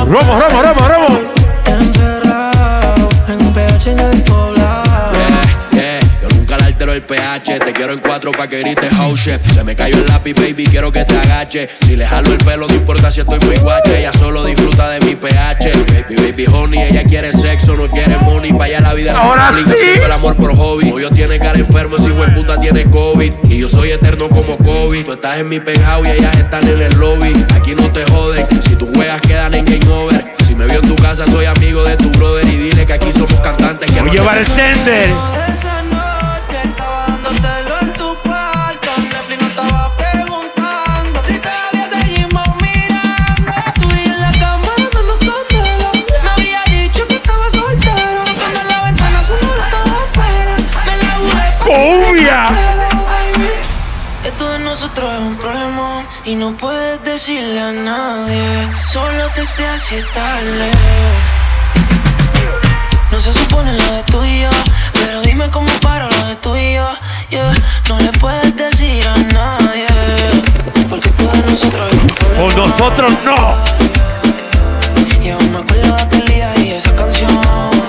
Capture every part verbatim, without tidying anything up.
Romo, Romo, Romo, Romo. Encerrado en un P H en el poblado. Yeah, yeah. Yo nunca le altero el P H. Te quiero en cuatro pa' que grites oh shit. Se me cayó el lápiz, baby, quiero que te agache. Si le jalo el pelo, no importa si estoy muy guache. Ella solo disfruta de mi P H. Baby, baby, honey, ella quiere sexo, no quiere money. Pa' allá la vida ahora es sí. haciendo el amor por hobby. Hoyo tiene cara enfermo, si güey puta tiene COVID. Y yo soy eterno como COVID. Tú estás en mi penthouse y ellas están en el lobby. Aquí no te joden, si tus juegas quedan en game over. Si me vio en tu casa, soy amigo de tu brother. Y dile que aquí somos cantantes que Voy a llevar el tender. Esa noche estaba dándoselo en tu cuarto. Netflix no estaba preguntando si todavía seguimos mirando. Tú y en la cama dándonos candela. Me había dicho que estaba soltero. Cuando la ventana sonó todo afuera. Me la juré. ¡Cumbia! Esto de nosotros es un problemón y no puedes decirle a nadie. Solo texteas si estás lejos. No se supone lo de tú y yo, pero dime cómo paro lo de tú y yo. Yeah. No le puedes decir a nadie, porque esto de nosotros es un problema. Con nosotros no. Y aún me acuerdo de aquel día y esa canción.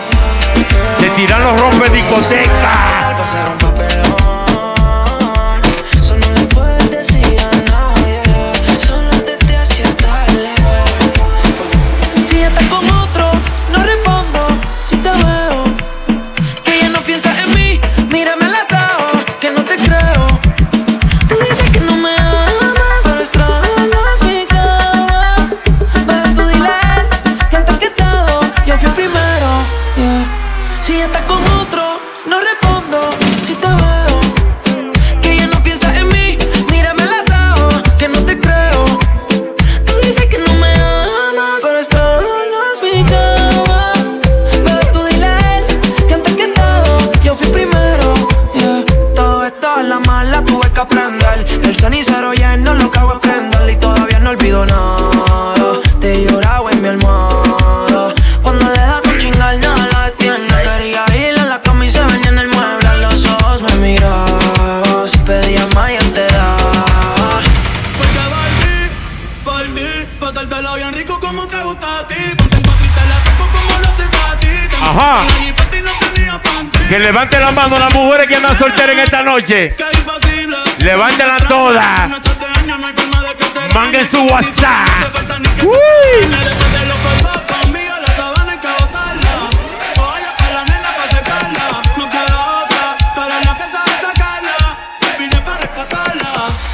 Se tiran los rompes discoteca. Pasaron papelón. Solo no le puedes decir a nadie. Solo texteas si estás lejos. Si estás con otro, no respondo. Si te veo, que ella no piensa en mí. Mírame a los ojos, que no te creo. Tú dices que no me amas, pero extrañas mi cama. Bebé, tú dile a él que antes que todo yo fui el primero. Yeah. Si estás con otro, no respondo. Si te veo, que ella no piensa en mí. Mírame a los ojos, que no te creo. Tú dices que no me amas, pero extrañas mi cama. Bebé, tú dile a él que antes que todo yo fui primero. Yeah. Todo esto a la mala tuve que aprender. El cenicero lleno lo que hago es prenderle. Y todavía no olvido nada. Te he llorado en mi almohada. Cuando le da con chingar nada la detiene. Quería ir a la cama y se venía en el mueble. A los ojos me mirabas, pedía más y él te daba. Porque volví, volví, pasártelo bien rico como te gusta a ti. Ponte en cuatro y te la saco como lo hace pa' ti. Ajá. Y para ti no tenía panty. Que levante la mano las mujeres que andan solteras en esta noche. Que imposible. Levántenla todas. No te daño, no hay forma de que se Manguen su dañe. WhatsApp. No hace falta ni que Uy. te dañe. Después de los polvos conmigo, la sabana hay que botarla. Oye, a la nena pa' secarla. No quiero otra, tú eres la que sabe sacarla. Vine pa' rescatarla.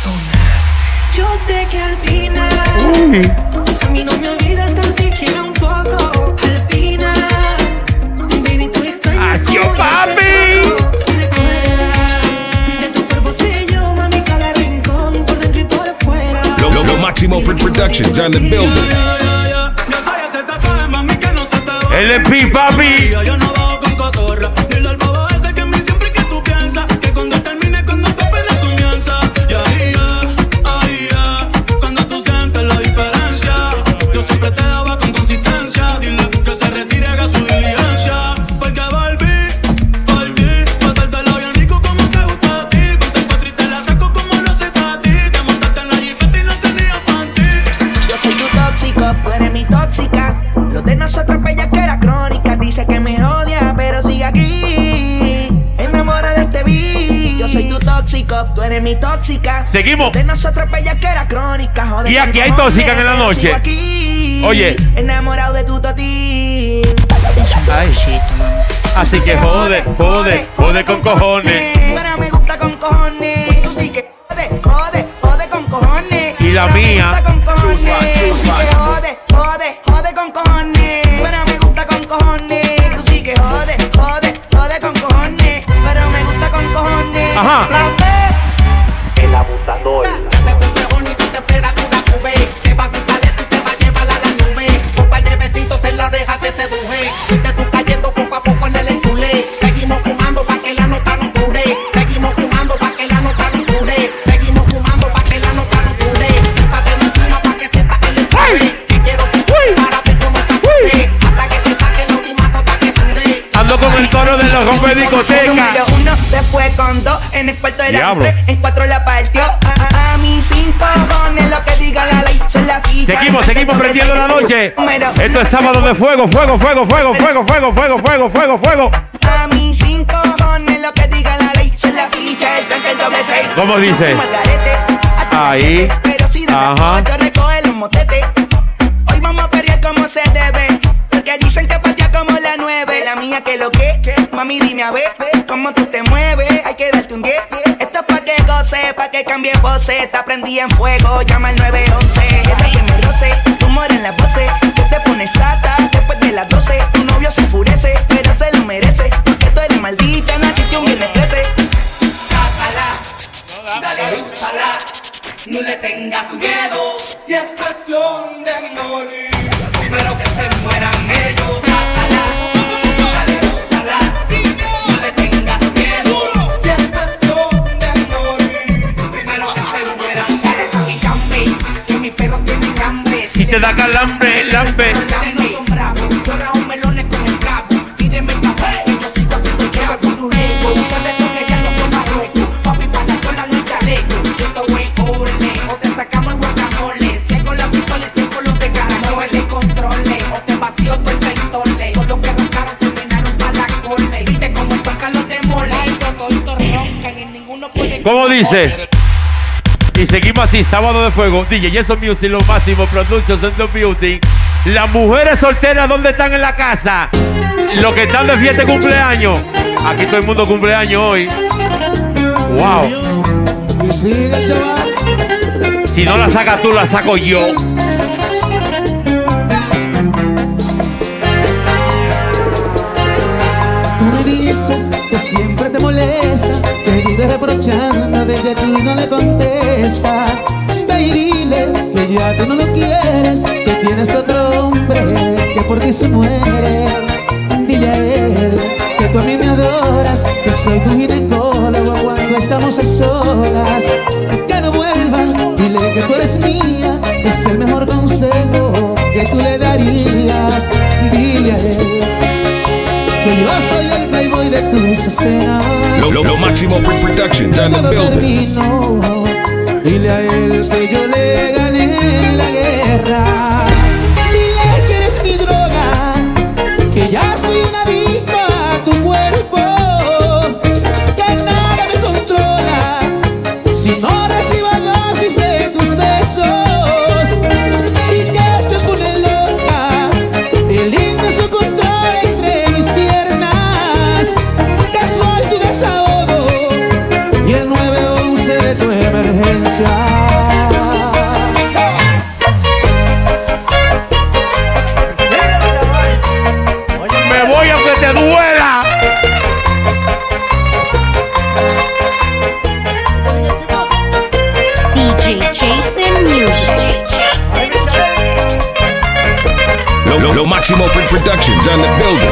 Yo sé que al final Uy. a mí no me olvidas tan siquiera un poco. Al final, baby, tú extrañas ¡Acio, como yo te papi! toco. Recuerda, de tu cuerpo sé yo, mami, cada rincón, por dentro y por fuera. Lo, lo, lo Máximo Productions on the building. Ya, ya, ya. Yo soy ese tatuaje, mami, que no se te va. L P, papi. Yo no bajo con cotorra. Dile al bobo ese que en mí siempre que tú piensas. Que cuando termine, cuando tu pena comienza. Y ahí ya, ahí ya. Cuando tú sientes la diferencia. Yo siempre te daba con consistencia. Dile que se retire, haga su diligencia. Porque volví, volví. Pasártelo bien rico como te gusta a ti. Ponte en cuatro y te la saco como lo hace pa' ti. Te montaste en la jipeta y no tenías panty. Yo soy tu tóxico, tú eres mi tóxica. Lo de nosotros bella que era crónica. Dice que me odia, pero sigue aquí. Enamora de este beat. Yo soy tu tóxico, tú eres mi tóxica. Seguimos. Lo de nosotros bella que era crónica. Joder, Y aquí que hay me tóxicas odia, en la pero noche. sigo aquí. Oye. Enamorado de tu toti. Ay. Así que jode, jode, jode con cojones. Pero me gusta con cojones. Tú sí que jode, jode, jode con cojones. Y la Pero me mía. gusta con cojones. Tú sí que jode, jode, jode con cojones. Pero me gusta con cojones. Tú sí que jode, jode, jode con cojones. Pero me gusta con cojones. Ajá. El abusador. Me puse bonito, temperatura sube. Te va a gustar esto y te va a llevar a la nube. Un par de besitos en la oreja te seduje. Te tú cayendo poco a poco en el enchule. Seguimos fumando pa' que la nota no dure. Seguimos fumando pa' que la nota no dure. Seguimos fumando pa' que la nota no dure. Pate encima pa' que sientas el empuje. Que quiero sentir para ver cómo sacude. Hasta que te saque la última gota que sude. Ando con el coro de los rompes discoteca. Número uno se fue con dos. En el cuarto eran Diablo. tres, en cuatro la partió. A, a, a mí sin cojones, lo que diga la ley se la fiesta. Seguimos, seguimos prendiendo la noche. Esto es sábado de fuego, fuego, fuego, fuego, fuego, fuego, fuego, fuego, fuego, fuego. A mí sin cojones lo que diga la ley. Se la ficha, el tanque, el doble seis. ¿Cómo dice? Ahí. Pero si de Ajá. yo recoge los motetes. Hoy vamos a pelear como se debe. Porque dicen que partía como la nueve. La mía que lo que, mami dime a ver cómo tú te mueves. Hay que darte un diez. Esto es pa' que goce, pa' que cambie voces. Está prendida en fuego, llama al nueve once. Esa que me roce, tú mueres en las voces. Que te pones sata después de las doce. Tu novio se enfurece, pero se lo merece. Porque tú eres maldita, naciste un viernes trece. Sácala, dale, úsala. No le tengas miedo, si es cuestión de morir. Primero que se mueran ellos. Sácala, dale, úsala. No le tengas miedo, si es cuestión de morir. Primero que se mueran ellos. Y cambe, que mi perro tiene hambre. Si te da calambre, lambe. No son bravos, yo rajo melones con el cabo. Tírenme el cabo, que yo sigo haciendo llave con un ego. Ustedes son que ya no son marruecos. Papi, para la chola no hay chaleco. Esto es ole, o te sacamos el guacamole. Si hay con la pistola, si hay con los de cara, no es de controle. O te vacío todo el peitole. Todos los que roncaron terminaron para la cole. Viste como tocan los de mole. Toditos roncan y ninguno puede. ¿Cómo dice? Y seguimos así, sábado de fuego. D J Jason Music, lo máximo, Productions and the Beauty. Las mujeres solteras, ¿dónde están en la casa? Los que están de fiesta de cumpleaños. Aquí todo el mundo cumpleaños hoy. Wow. Si no la sacas tú, la saco yo. Tú me dices que siempre te molesta, que vive reprochando de que tú no le contestas. Ve y dile que ya tú no lo quieres, que tienes otro hombre que por ti se muere. Dile a él que tú a mí me adoras, que soy tu ginecólogo cuando estamos a solas. Que no vuelvas, dile que tú eres mía, que es el mejor consejo que tú le darías. Dile a él que yo soy el playboy de tus escenas. Lo, lo, lo máximo Productions and the Todo building. terminó. Dile a él que yo le gané la guerra. Dile que eres mi droga, que ya soy una adicta a tu cuerpo, que nada me controla si no recibo dosis de tus besos, y que te pone loca el lindo su control entre mis piernas, que soy tu desahogo y el nueve once de tu emergencia. Me voy aunque te duela. D J Jason Music. Lo, lo, lo máximo Productions and the building.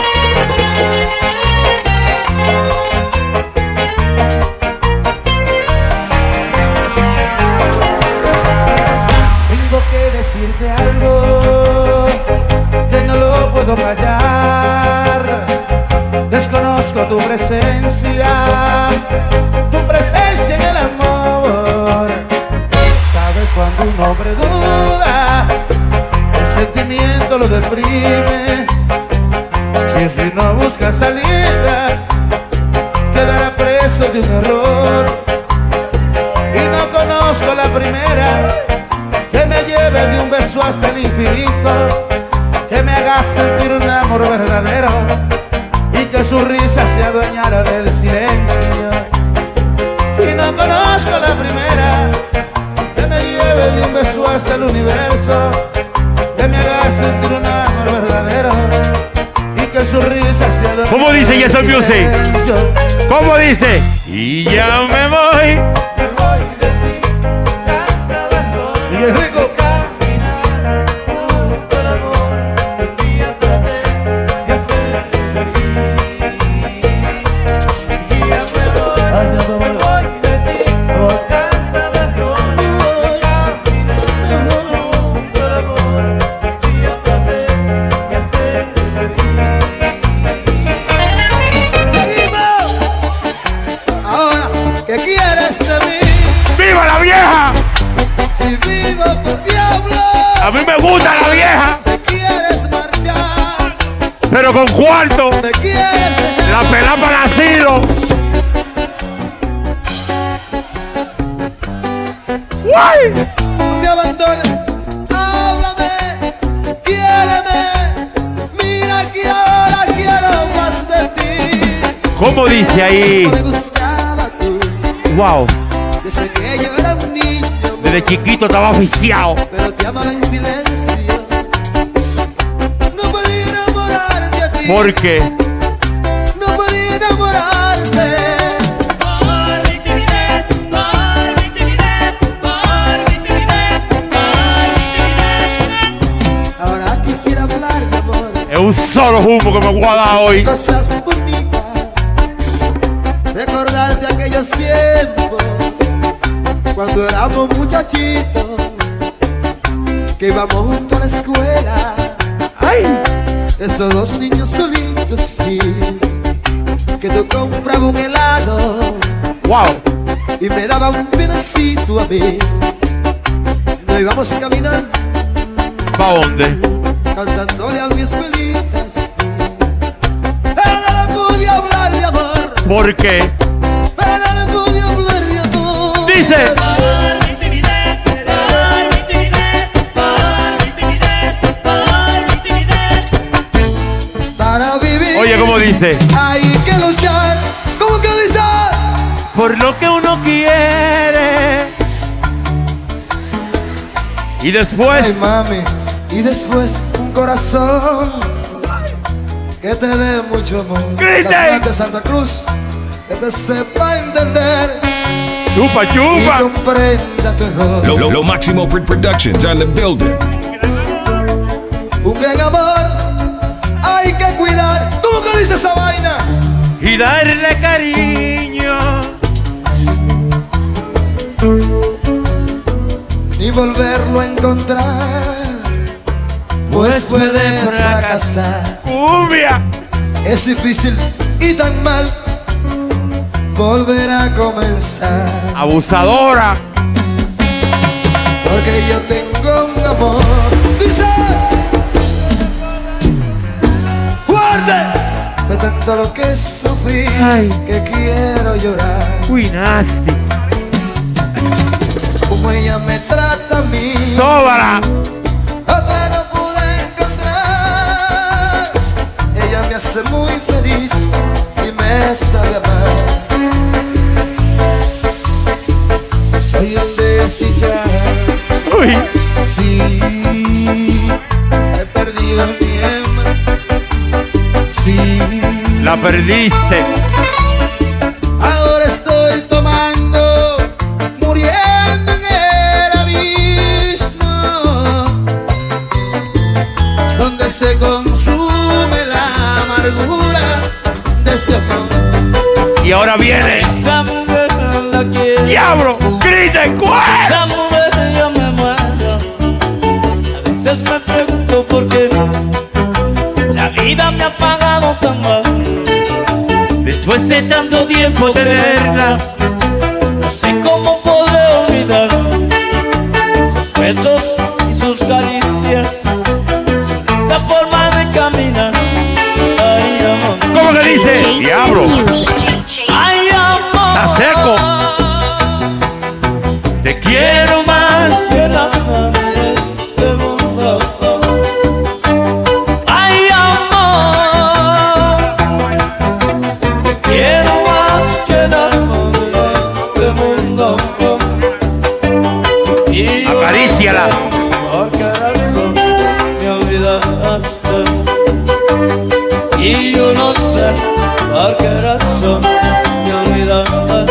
Tengo que decirte algo que no lo puedo callar. Desconozco tu presencia, tu presencia en el amor. Sabes cuando un hombre duda, el sentimiento lo deprime, y si no busca salida, quedará preso de un error. Y no conozco la primera que me lleve de un beso hasta el infinito, que me haga sentir un amor verdadero y que su risa se adueñara del silencio. Y no conozco la primera que me lleve de un beso hasta el universo, que me haga sentir un amor verdadero y que su risa se adueñara. ¿Cómo dice Jason del Music? silencio. ¿Cómo dice? Y ya me voy. Me voy de ti, cansado estoy. Y es rico. Caminar junto al amor, el día traté de hacerte feliz. Y ya me voy, me voy de ti, oh, cansado estoy. Caminar junto al amor, el día traté de hacerte feliz. Seguimos. Ahora, ¿qué quieres de mí? ¡Viva la vieja! Si vivo por diablo. pero con cuarto. Me quieres. La pelá para el asilo. ¡Guay! No me abandones. Háblame. Quiéreme. Mira que ahora quiero más de ti. ¿Cómo dice ahí? Me gustaba tú. Wow. Desde que yo era un niño. Desde chiquito estaba oficiado. Pero te amaba en silencio. No podía enamorarte a ti. ¿Por qué? No podía enamorarte. Por mi timidez, por mi timidez, por mi timidez, por mi timidez. Ahora quisiera hablar de amor. Es un solo humo que me voy a dar hoy. Cosas bonitas. Recordarte aquellos tiempos. Cuando éramos muchachitos. Que íbamos juntos a la escuela. ¡Ay! Esos dos niños solitos, sí. Que tú comprabas un helado. ¡Wow! Y me daba un pedacito a mí. Nos íbamos caminando. ¿Pa' dónde? Cantándole a mi escuelita, sí. Pero no le pude hablar de amor. ¿Por qué? Pero no le pude hablar de amor. Dice. Por mi timidez, por mi timidez, por mi timidez, por mi timidez. Para vivir Oye, ¿cómo dice? hay que luchar. ¿Cómo que dice? Por lo que uno quiere. Y después. Ay, mami. Y después un corazón que te dé mucho amor. ¡Griten! Las manos de Santa Cruz que te sepa entender Chupa, y chupa. comprenda tu error. Lo, Lo Máximo Pro- Productions on the building. Un gran amor hay que cuidar. ¿Cómo que dice esa vaina? Y darle cariño. Y volverlo a encontrar, pues puede fracasar. Cumbia. Es difícil y tan mal volver a comenzar. Abusadora. Porque yo tengo un amor. Dice fuerte. De tanto lo que sufrí, Ay. que quiero llorar. Uy, nasty. Como ella me trata a mí, Sóbala. otra no pude encontrar. Ella me hace muy feliz y me sabe amar. Soy un desdichado. Uy. Sí, he perdido mi hembra. Sí, La perdiste. ahora estoy tomando, muriendo en el abismo, donde se consume la amargura de este amor. Y ahora viene. Esa mujer no la quiero. Diablo. Griten, ¿cuál? Esa mujer yo me muero. A veces me pregunto por qué la vida me ha pagado tan mal. Después de tanto tiempo tenerla, no sé cómo podré olvidar sus besos y sus caricias, la forma de caminar. Ay, amor. ¿Cómo que dice? Jason Diablo. Music. Ay, amor. Está seco. Te quiero más. Que las maneras de mundo. Ay, amor, te quiero más que las maneras de mundo. Y yo Acaríciala. por quererlo me olvidaste. Y yo no sé por qué razón me olvidaste.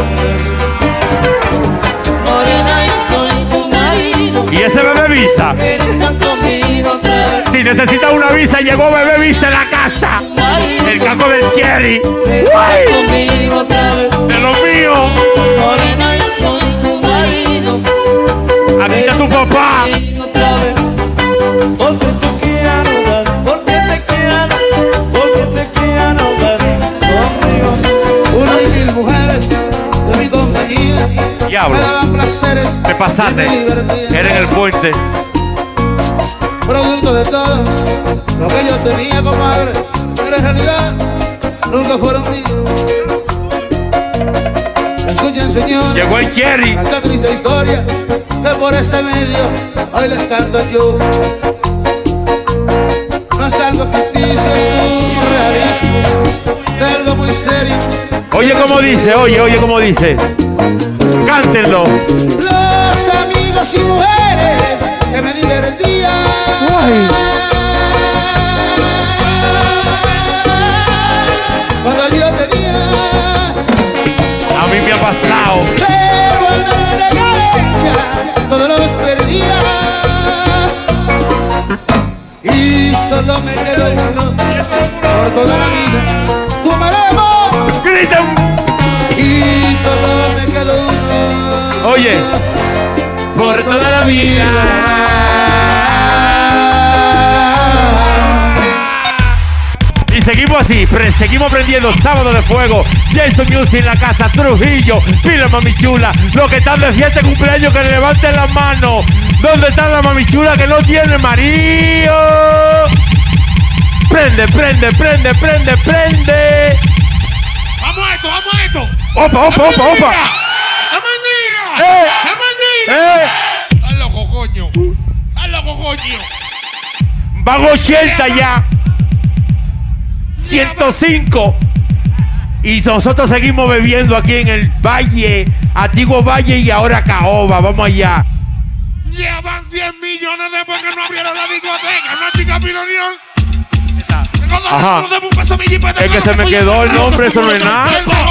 Morena, y soy tu marido. Y ese bebé visa. Regresan conmigo otra vez. Si necesita una visa, llegó bebé visa en la casa. El caco del Cherry. Regresan ¡Guay! conmigo otra vez. De lo mío. Morena, yo soy tu marido. Aquí está tu papá. Regresan conmigo otra vez. Porque te quiero dar, porque te quiero, porque te quiero dar conmigo. Una y mil mujeres de mi compañía Diablo. me daban placeres. Te pasaste. y me divertía. Era en el puente. Producto de todo Lo que yo tenía, comadre, pero en realidad nunca fueron míos. Escuchen, señor. Llegó el Cherry. Esta triste historia que por este medio hoy les canto yo. No es algo ficticio, es un realismo de algo muy serio. Oye como dice, oye, oye como dice. Cántenlo. Los amigos y mujeres que me divertían. Ay. Cuando yo tenía. A mí me ha pasado. Pero al ver la carencia, todos los perdía. Y solo me quedó uno por toda la vida. ¡Tú me debo! ¡Griten! Y solo me quedó uno. Oye, por toda la vida. Y seguimos así, pre seguimos prendiendo Sábado de Fuego. Jason Music en la casa, Trujillo, pila mami chula. Los que están de fiesta de cumpleaños que levanten las manos. ¿Dónde está la mami chula que no tiene marido? Prende, prende, prende, prende, prende. Vamos a esto, vamos a esto. Opa, opa, opa, opa. ¡La mandiga! Eh. ¡La mandiga! Eh. ¡Estás loco, coño! ¡Estás loco, coño! Van ochenta ya. ciento cinco. Y nosotros seguimos bebiendo aquí en el Valle, Antiguo Valle y ahora Caoba. Vamos allá. Llevan cien millones después que no abrieron la discoteca. Una chica pilonión. Ajá. Es que se me quedó el nombre, eso no es nada.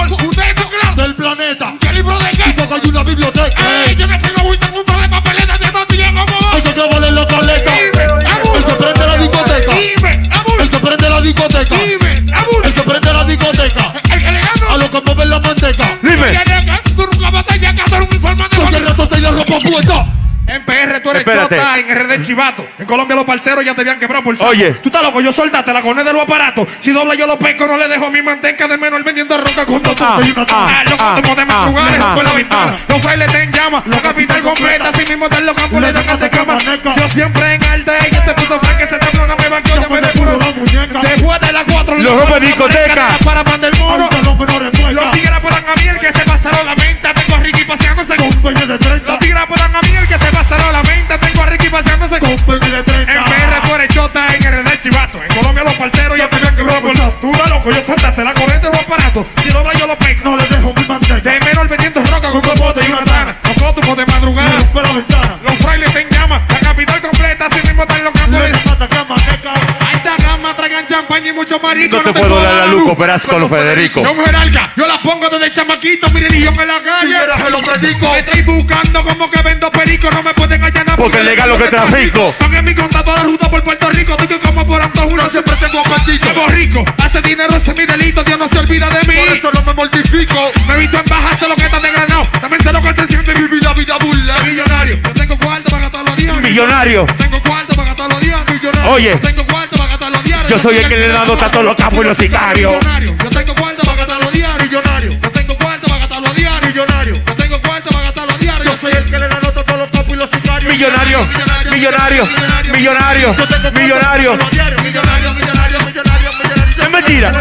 Del planeta. ¿Qué libro de qué? Porque hay una biblioteca. Ey, yo no sé, no voy a un par de papeletas de dos días como vos. Hay que clavarle la paleta. El que prende la discoteca. El que prende la discoteca. El que prende la discoteca. El que le gano. A los que mueven la manteca. Dime. Tú nunca vas a llegar a hacer un informe de Porque el rato te la ropa puesta. En P R tú eres Espérate. chota, en R D chivato. En Colombia los parceros ya te habían quebrado por saco. Oye. Tú estás loco, yo soldate la cone de los aparatos. Si dobla yo lo pesco, no le dejo mi manteca de menor vendiendo roca con dos Ah, y una ah, Los ah, como de madrugada, ah, ah, por la ah, ventana. ah. Los frailes te en llama, la capital completa. Así mismo están los campos, le dan de cama. Yo siempre en alta, ella se puso franca, se tembló, no me banqueó, ya me de puro. Después de las cuatro, Los rompe discoteca. Para pan del moro. Los tigres apodan a mí el que se pasaron la venta. Tengo a Ricky paseándose con un peña de treinta. Los tigres apodan a mí el que se pasaron la venta. Tengo a Ricky paseándose con un peña de treinta. En P R tú eres chota, en R D chivato. En Colombia los parceros ya te habían quebrado por lado. Tú estás loco, yo soltaste la corriente de los aparatos. Si dobla yo lo pesco, no le dejo mi manteca. De menor vendiendo roca con copote y una tana. Los cótumos de madrugada. Los frailes te en llamas. La capital completa, así mismo están los campos. Ahí está gama, traigan champaña y mucho marico. No te puedo dar la luz, cooperas con los Federico. Yo mujer alga, yo la pongo desde chamaquito, miren y yo en la calle. Se lo predico. Me estoy buscando como que vendo perico, no me pueden allanar Porque es legal lo que trafico. Están en mi contacto la ruta por Puerto Rico, estoy que como por Antojuno, siempre tengo apetito. Vivo rico, hace dinero, ese es mi delito, Dios no se olvida de mí. Por eso no me mortifico. Me he visto en baja, sé lo que está desgranado. También sé lo que te siente mi vida, vida burla. Millonario, yo tengo cuarto para gastar los días. Millonario. Tengo cuarto para gastar los días. Millonario. Oye. Tengo cuarto para gastar los días. Yo soy el que le da nota a todos los capos y los sicarios. Millonario. Yo tengo cuarto para gastar los días. Millonario. Yo tengo cuarto para gastar los días. Millonario. Yo tengo cuarto para gastar los días. Yo soy el que le da nota a todos los capos y los sicarios. Millonario. Millonario. Millonario. Millonario. Millonario, millonario, millonario, millonario. Es mentira.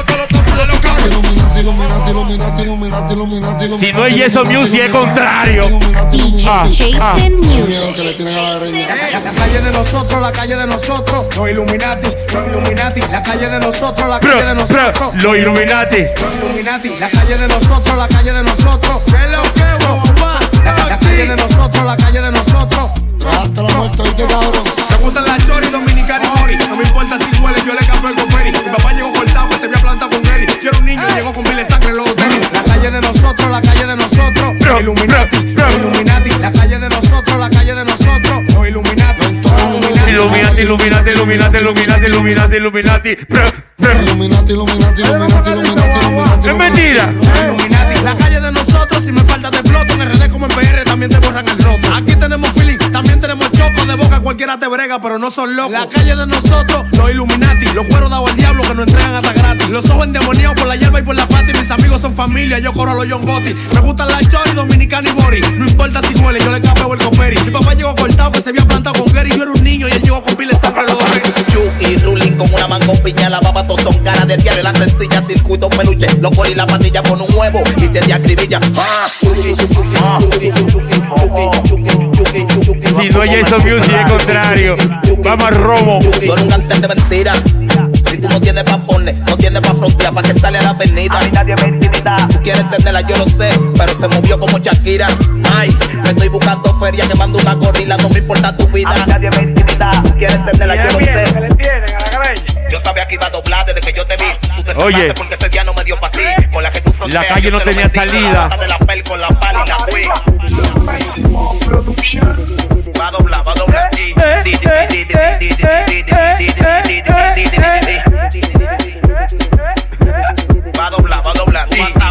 Si no es Jason Music, es contrario. Ah, ah. Jason Music. La calle de nosotros, la calle de nosotros, los Illuminati, los Illuminati, la calle de nosotros, la calle de Bro, nosotros, bro, los Illuminati. los Illuminati, la calle de nosotros, la calle de nosotros, la, la calle de nosotros, la calle de nosotros. Me gustan las chori, dominicana y mori. No me importa si huele, yo le cambio el coperi. Mi papá llegó cortado, que se había plantado con Gary. Yo era un niño, llegó con miles de sangre en los hoteles. La calle de nosotros, la calle de nosotros, los Illuminati, los Illuminati, la calle de nosotros, la calle de nosotros, los Illuminati, los Illuminati, Illuminati, Illuminati, Illuminati, Illuminati, Illuminati. Bro, bro. Illuminati, Illuminati, Illuminati, Illuminati, Illuminati. Es mentira. Illuminati, la calle de nosotros, si me falta te exploto. En R D como en P R también te borran el roto. Aquí tenemos feeling, también tenemos choco. De boca cualquiera te brega, pero no son locos. La calle de nosotros, los Illuminati, los cueros dados al diablo que nos entregan hasta gratis. Los ojos endemoniados por la hierba y por la pata. Y mis amigos son familia, yo corro a los John Gotti. Me gustan las chori, dominicana y bori. No importa si huele, yo le capeo el coperi. Mi papá llegó cortado, que se había plantado con Gary. Yo era un niño y él llegó con pile de sangre en los ojos. Chucky, ruling la baba, todos son caras de diario. La sencilla, circuito, peluche. Los y la patilla con un huevo y se te acribilla. Ah, chuki, chuki, chuki, chuki, chuki, chuki, chuki, chuki. Si no hay Jason Music, es contrario. Vamos al robo. Tú eres un cantante de mentira. Si tú no tienes pa' poner, no tienes pa' frontear, pa' que sale a la avenida. A mí nadie me intimida. Tú quieres tenerla, yo lo sé, pero se movió como Shakira. Ay, me estoy buscando feria, que mando una gorila, no me importa tu vida. A mí nadie me intimida. Tú quieres tenerla, yo lo sé. Que le tienen a la cabeza. Yo sabía que iba a doblar desde que yo te vi. Tú te Oye, salvaste porque ese día no me dio pa' ti. Con la que tú fronteas, la calle no tenía salida. De la pel con la pala y la Wii. Máximo Production. Va a doblar, va a doblar. Va a doblar, va a doblar.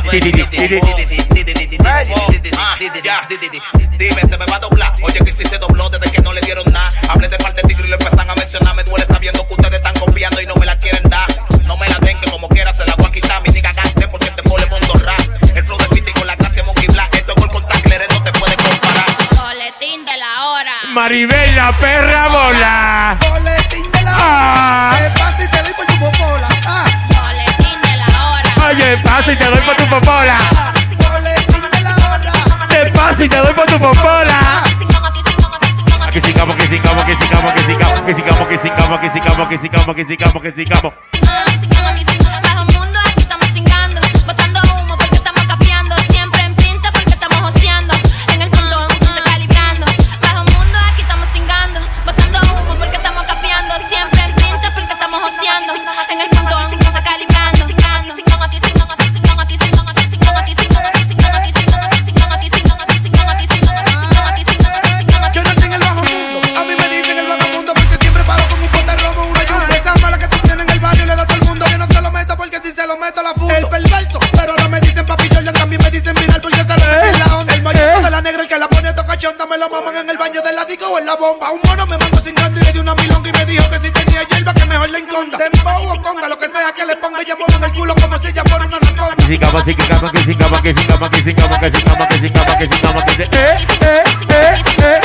Dime, te me va a doblar. Oye, que si se dobló desde que no le dieron nada. Hablé de par de tigres y le empiezan a mencionar. Me duele sabiendo que ustedes están copiando y no me la quieren dar. No me la den, que como quiera se la voy a quitar. Mi nigga gante porque te pone con dos rap. El flow de City con la clase Monkey Black. Esto es por contact, no te puede comparar. Boletín de la hora. Maribel, la perra bola. Boletín de la hora. Ah. ¿Qué pasa si te doy por tu popola? Ah. Boletín de la hora. Oye, paso y te doy por tu popola. Boletín de la hora. Te paso y te doy por tu popola. Que sigamos, que sigamos, que sigamos, que sigamos, que sigamos, que sigamos, que sigamos, que sigamos, que sigamos, que sigamos. Bajo mundo aquí estamos cingando, botando humo porque estamos capeando, siempre en pinta porque estamos joseando, en el punto se calibrando. Bajo mundo aquí estamos cingando, botando humo porque estamos capeando, siempre en pinta porque estamos joseando, en el punto se calibrando. Yo nací en el bajo mundo, a mí me dicen el vagamundo porque siempre paro con un pote robo, una lluvia. Esa mala que tú tienes en el barrio le da a todo el mundo. Yo no se lo meto porque si se lo meto la fundo. El perverso, pero ahora me dicen papi Jordan, también me dicen viral porque se lo metí en la onda. El mollito de la negra, el que la pone toca chonda, me lo maman en el baño de la disco o en la bomba. Un mono me mandó cingando y le dio una milonga y me dijo que si tenía hierba que mejor le enconda. Dembow o conga, lo que sea que le ponga, ya muevo en el culo como si ya fuera una anaconda. Que sigamos, que sigamos, que sigamos, que sigamos, que sigamos, que sigamos, que sigamos, que sigamos, que sigamos. Eh, eh, eh, eh.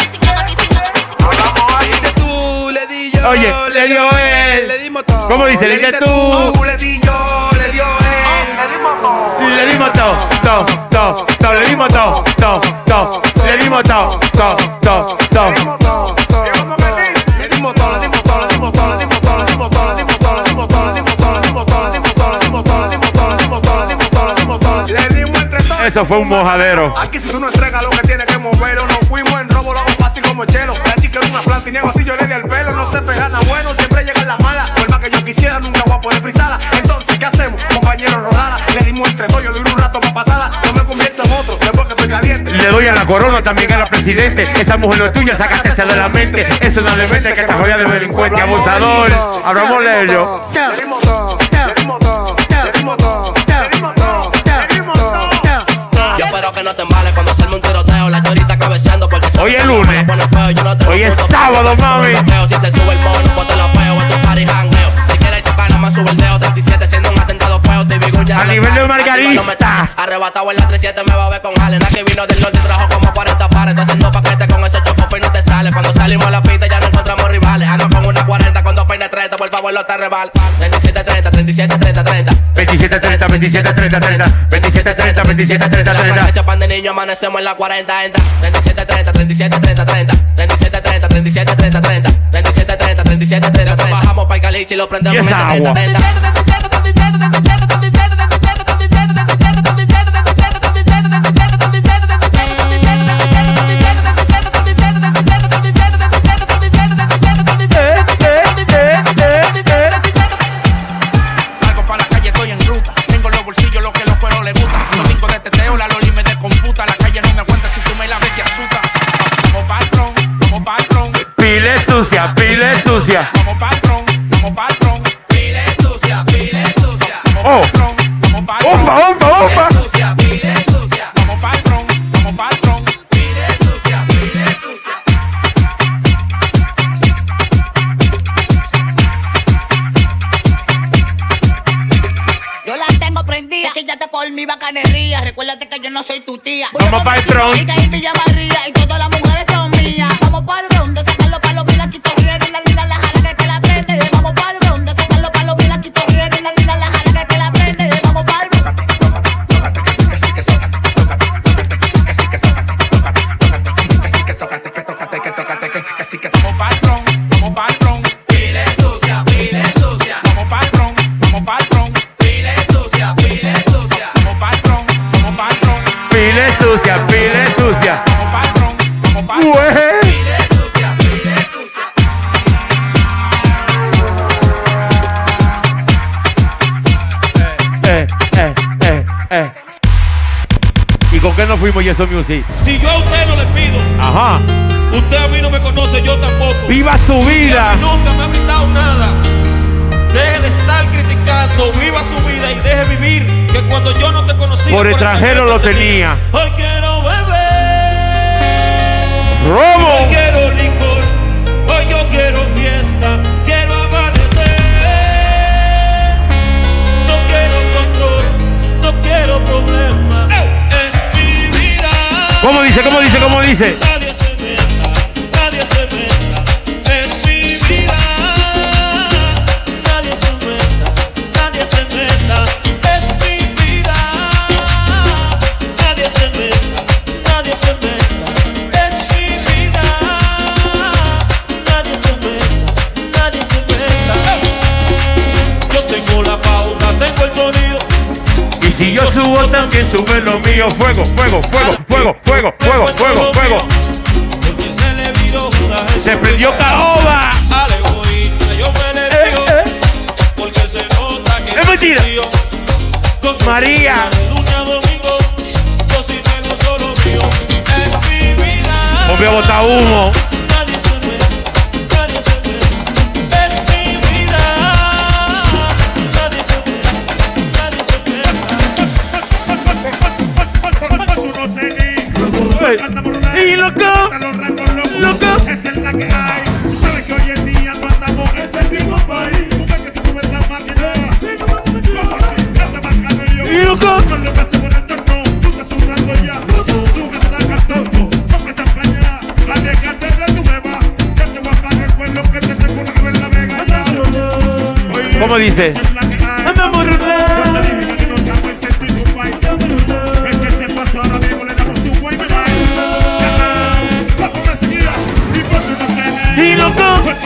Oye, le dio él. ¿Cómo dice? Le diste tú. Le di yo, le dio él. Le dimos todo, todo, todo, todo. Le dimos todo, todo, todo. Le dimos todo, todo, todo, todo. Le dimos todo, le dimos todo, le dimos todo, le dimos todo, le dimos todo, le dimos todo, le dimos todo, le dimos todo, le dimos todo, le dimos todo, le dimos todo, le dimos todo, le dimos todo, le dimos todo, le dimos todo, le dimos todo, le dimos todo. Le dimos entre todos. Eso fue un mojadero. Aquí si tú no entregas lo que tienes que moverlo, no fuimos en robo, lo hago fácil como chelo. Así que una planta y niego así yo le di el pelo. No se pega nada bueno, siempre llegan las malas. Por más que yo quisiera, nunca voy a poder frizarla. Entonces, ¿qué hacemos? Compañero, rodala. Le dimos entre todos, yo le di un rato para pasarla. Yo me convierto en otro, después que estoy caliente. Le doy a la corona también a la presidente. Esa mujer no es tuya, sácate de la mente. Eso no le mete que esta joya de delincuente, abusador. Hablamos de ello. Le dimos todo, le dimos todo, le dimos todo, le dimos todo, le dimos todo. Yo espero que no te embales cuando salme un tiroteo. La chorita cabeceando porque se hoy es lunes. Hoy es sábado, mami. Si se sube el mono, bote los feos. Esto es party jangueo. Si quieres chocar, más sube el dedo. treinta y siete siendo un atentado feo. Te digo ya. A nivel de Margarita. Arrebatado en la treinta y siete me va a ver con Allen. Aquí vino del norte y trajo como cuarenta pares. Está haciendo paquete con ese choco y no te sale. Cuando salimos a la pista ya no encontramos rivales. Ando con una cuarenta cuando peine treinta. Por favor, no te rebal. treinta y siete treinta, treinta y siete treinta, treinta. veintisiete treinta, veintisiete treinta, treinta. veintisiete treinta, veintisiete treinta, treinta. Ese pan de niño amanecemos en la cuarenta. Entra. treinta y siete treinta, treinta y siete treinta, treinta. treinta y siete treinta, treinta y siete treinta, treinta. treinta y siete treinta, treinta y siete treinta, treinta. Bajamos para el caliche y lo prendemos en treinta, treinta. Salgo para la calle, estoy en ruta. Tengo los bolsillos, lo que los cueros les gusta. Domingo de teteo, la loli me descomputa. La calle no me aguanta, si tú me la ves te asusta. Como patrón, como patrón. Pile sucia, pile sucia. Como patrón, como patrón. Pile sucia, pile sucia. Oh. Como patrón, Opa, opa, opa. Pile sucia, pile sucia. como patrón, como patrón. Pile sucia, pile sucia. Yo la tengo prendida, quítate por mi bacanería. Recuérdate que yo no soy tu tía. Vamos pa'l tron. Y que en pijama ría y todas las mujeres son mías. Vamos pa'l bron, de sacarlo pa' los mil, aquí corriendo y la nina la jala que te la prende. Vamos pa'l bron, de sacarlo pa' los mil, aquí corriendo. es? Pile sucia, pile sucia. Eh, eh, eh, eh. ¿Y con qué nos fuimos, Yeso Music? Si yo a usted no le pido, Ajá. usted a mí no me conoce, yo tampoco. ¡Viva su vida! Usted a mí nunca me ha brindado nada. Deje de estar criticando, viva su vida y deje vivir. Que cuando yo no te conocía, Por extranjero lo tenía. Hoy quiero beber. ¡Robo! Hoy quiero licor. Hoy yo quiero fiesta. Quiero amanecer. No quiero control. No quiero problema. Es mi vida. ¿Cómo dice? ¿Cómo dice? ¿Cómo dice? Nadie se meta. Nadie se meta. Es mi vida. Nadie se meta. Nadie se meta. Es mi vida. Nadie se meta. Nadie se meta. Es mi vida. Nadie se meta. Nadie se meta. Yo tengo la pauta, tengo el sonido. Y si yo subo también sube lo mío. Fuego, fuego, fuego, fuego, fuego, fuego, fuego, fuego. Se prendió caoba. Al egoísta yo me le río, porque se nota que es mentira. María. Lunes a domingo, yo sí tengo solo mío. Es mi vida. Voy a botar humo. Nadie se mete, nadie se mete. Es mi vida. Nadie se mete, nadie se mete. ¡Y loco! ¡Loco! Esa es la que hay. Tú sabes que hoy en día no andamos en ese mismo país. Tú ves que si tú ves la máquina, ¡Y loco! con lo que hacemos en el torno, tú estás sudando ya. Súbete al cartón, compra champaña, alégate de tu beba. Ya te voy a pagar el vuelo que te tengo una en la Vega ya. Oye, ¿Cómo dice? esa es la que hay. Andamos Yo te dije que no estamos en centro y tu país. El que se pasó ahora mismo le damos su güey, me va. ¡Y loco!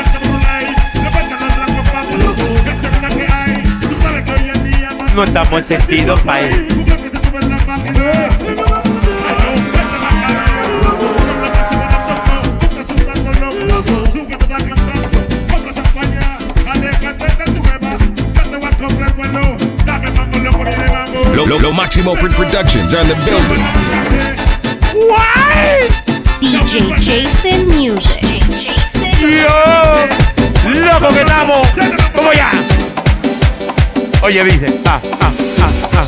No estamos en sentido país. Lo, lo, lo Máximo Productions on the building. Why? D J Jason Music. Yo, loco que estamos. ¿Cómo ya? Oye, dice. Ah, ah, ah, ah.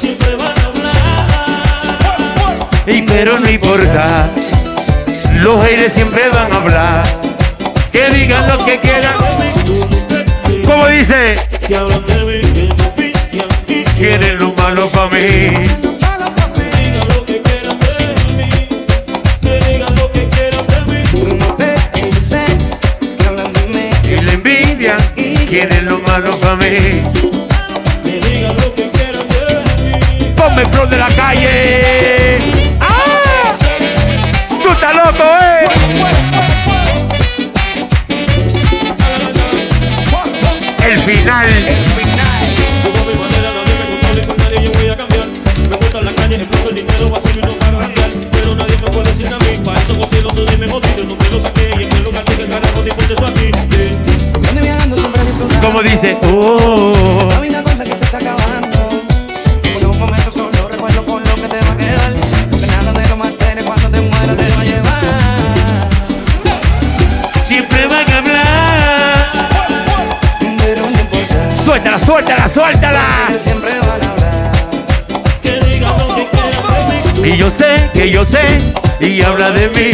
Y pero no importa. Los aires siempre van a hablar. Que digan lo que quieran. ¿Cómo dice? Quieren lo malo para mí. Quieren lo malo para mí. Me digan lo que quieran de mí. Ponme flor de la calle. ¡Ah! ¡Tú estás loco, eh! El final. Como mi manera nadie me controla y con nadie yo voy a cambiar. Me gusta la calle, exploto el dinero vacío y no paro de cambiar. Pero nadie me puede decir a mí. Pa' eso con cielo soy me jodido. No te lo saqué y en qué lugar que carajo te importa eso aquí. ¿Cómo dice? Oh. La vida cuenta que se está acabando. Porque un momento solo recuerdo con lo que te va a quedar. Porque nada de lo material cuando te mueras te va a llevar. Siempre van a hablar. Pero no importa. Suéltala, suéltala, suéltala. Siempre van a hablar. Que digan lo que quieran de mí. Y yo sé, que yo sé. Y habla de mí.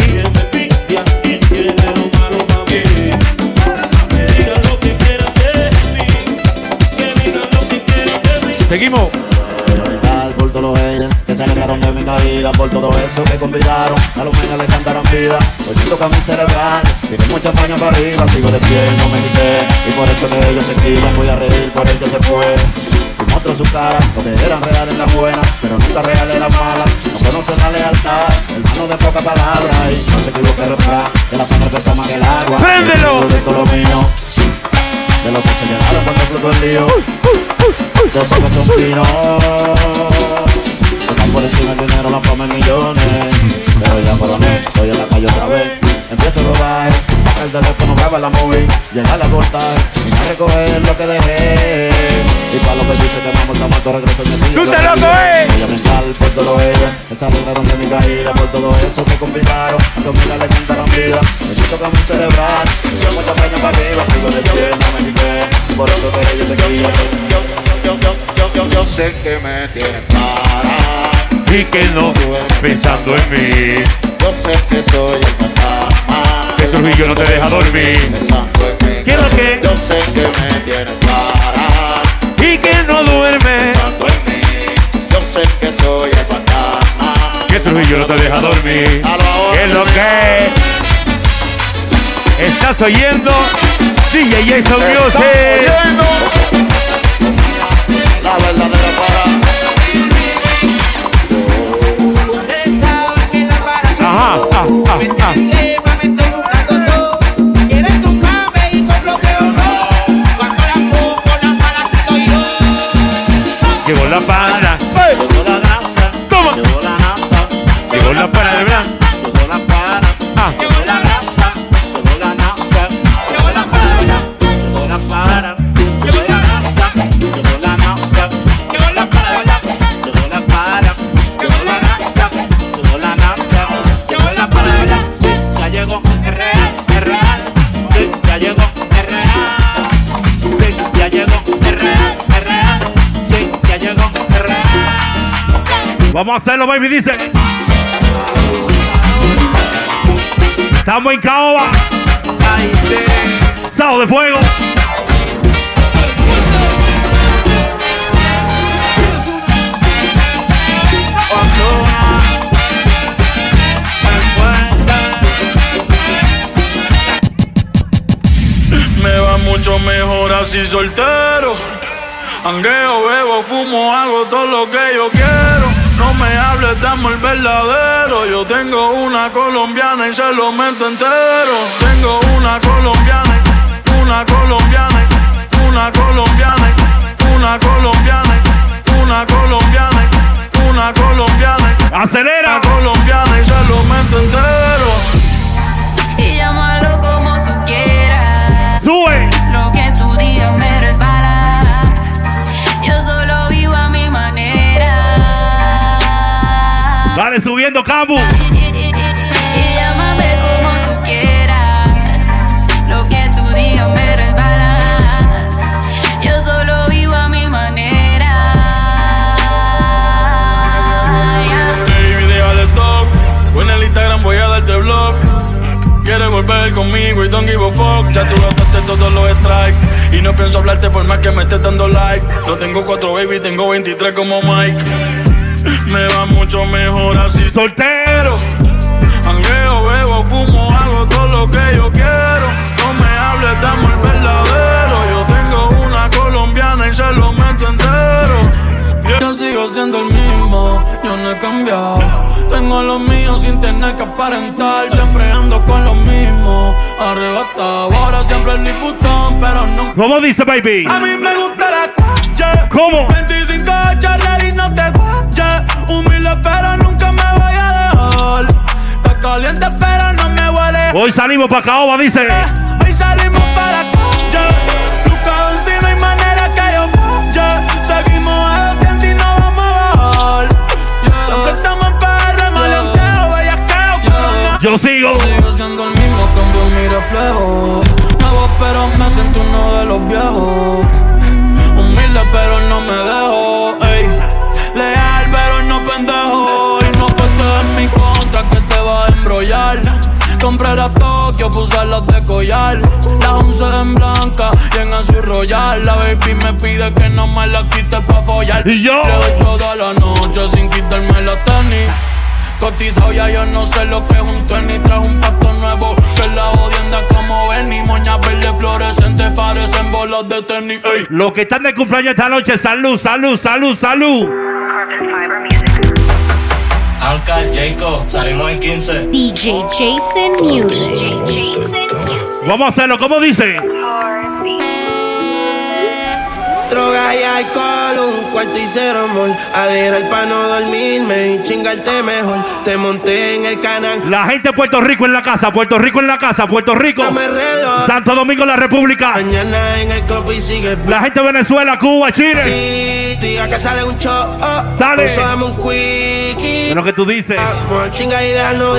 Seguimos. Por todos los haters que se alegraron de mi caída, por todo eso que convidaron a los megas le cantaron vida. Hoy siento que a mi cerebral tiene mucha paña para arriba, sigo de pie, no me quité y por eso que ellos se esquivan, voy a reír por el que se fue. Y muestro su cara, lo que eran reales las buenas, pero nunca reales las malas. No conocen la lealtad, hermano de poca palabra y no se equivoque el refrán, que la sangre pesa más que el agua. ¡Préndelo! De todo lo mío, de los que se quedaron cuando explotó el lío. Yo sé que son finos, están por encima del dinero, la fama en millones. Pero ya coroné, estoy en la calle otra vez. Empiezo se robar. Saca el teléfono, graba la movie, llega a la cortar y a recoger lo que dejé. Y para lo que dice que me está muerto, regreso en el ¡Tú te loco, eh! Voy a mental por todo ello. Se alegraron de mi caída por todo eso que combinaron. A tu amiga le cantaron vida. Necesito que me celebrar. Yo mucha peña para arriba, sigo de pie, no me quité. Por eso que yo sé que yo, yo, yo, yo, yo, yo, yo sé que me tienes para. Y que no pensando en mí. Yo sé que soy el fantasma. Que Trujillo no te deja dormir. ¿Qué es lo que? Yo sé que me tienes para. Y que no duerme. Yo sé que soy el fantasma. Que Trujillo no te deja dormir. ¿Qué es lo que? Estás oyendo D J Jason Music. La verdadera para. Ajá, ah, ah, ah. Llegó la pana. Llegó la grasa. Toma. Llegó la nafta. Llegó la pana, de verdad. Llegó la pana. Ah. Llegó la grasa. Llegó la nafta. Llegó la pana. Llegó la pana. Llegó la grasa. Llegó la nafta. Llegó la pana. Llegó la pana. Llegó la grasa. Llegó la nafta. Llegó la pana. Ya llegó es real, es real. Sí, ya llegó es real. Sí, ya llegó es real, es real. Sí, ya llegó es real. Vamos a hacerlo, baby, dice. Estamos en Caoba. Sábado de fuego. Me va mucho mejor así soltero. Angueo, bebo, fumo, hago todo lo que yo quiero. No me hables de amor verdadero. Yo tengo una colombiana y se lo meto entero. Tengo una colombiana, una colombiana, una colombiana, una colombiana, una colombiana, una colombiana. Acelera. Una colombiana y se lo meto entero. Y llámalo como tú quieras. Sube. Lo que tú digas me resbala. Yo solo vivo a mi manera. Dale subiendo, Cambu. Y, y, y, y llámame como tú quieras. Lo que tú digas me resbala. Yo solo vivo a mi manera. Baby, déjale stop. Voy en el Instagram, voy a darte blog. Quieres volver conmigo y don't give a fuck. Ya tú gastaste todos los strikes y no pienso hablarte por más que me estés dando like. No tengo cuatro baby, tengo veintitrés como Mike. Me va mucho mejor así soltero. Angueo, bebo, fumo, hago todo lo que yo quiero. No me hables de amor verdadero. Yo tengo una colombiana y se lo meto entero. Yo sigo siendo el mismo, yo no he cambiado. Tengo los míos sin tener que aparentar. Siempre ando con los mismos, arrebatado. Ahora siempre el liputón, pero no. ¿Cómo dice, baby? A mí me gusta la calle. ¿Cómo? veinticinco charlas y no te guaye. Humilde pero nunca me voy a dejar. Está caliente pero no me huele. Hoy salimos para Caoba, dice. Hoy salimos para calle. Lucado encima y manera que yo falle. Seguimos a doscientos y no vamos a bajar. Yeah. Siempre estamos en P R, maleanteo, bellaqueo, yeah. Yo sigo. Sigo siendo el mismo, cambio mi reflejo. Nuevo pero me siento uno de los viejos. Humilde pero no me dejo, ey. Leal pero no pendejo. Y no puedes en mi contra que te vas a embrollar. Compré la Tokio, puse las de collar. Las once en blanca y en azul royal. La baby me pide que no me la quite pa' follar. ¿Y yo? Le doy toda la noche sin quitarme la tenis. Cotizado ya yo no sé lo que es un tenis. Traje un pato nuevo que la jodienda como ven. Y moñas verde fluorescente parecen bolas de tenis, ey. Los que están de cumpleaños esta noche, salud, salud, salud, salud. Alcal, Jacob, salimos el quince. D J Jason Music. D J Jason Music. Vamos a hacerlo, ¿cómo dice? drogas y alcohol, un cuarto y cero amor. Adherar para no dormirme y chingarte mejor. Te monté en el canal. La gente de Puerto Rico en la casa, Puerto Rico en la casa, Puerto Rico. Dame reloj. Santo Domingo, la República. Mañana en el club y sigue. La gente de Venezuela, Cuba, Chile. Sí, diga que sale un show. Oh, sale. Pues dame un quickie. Es lo que tú dices. Vamos a chingar y dejarnos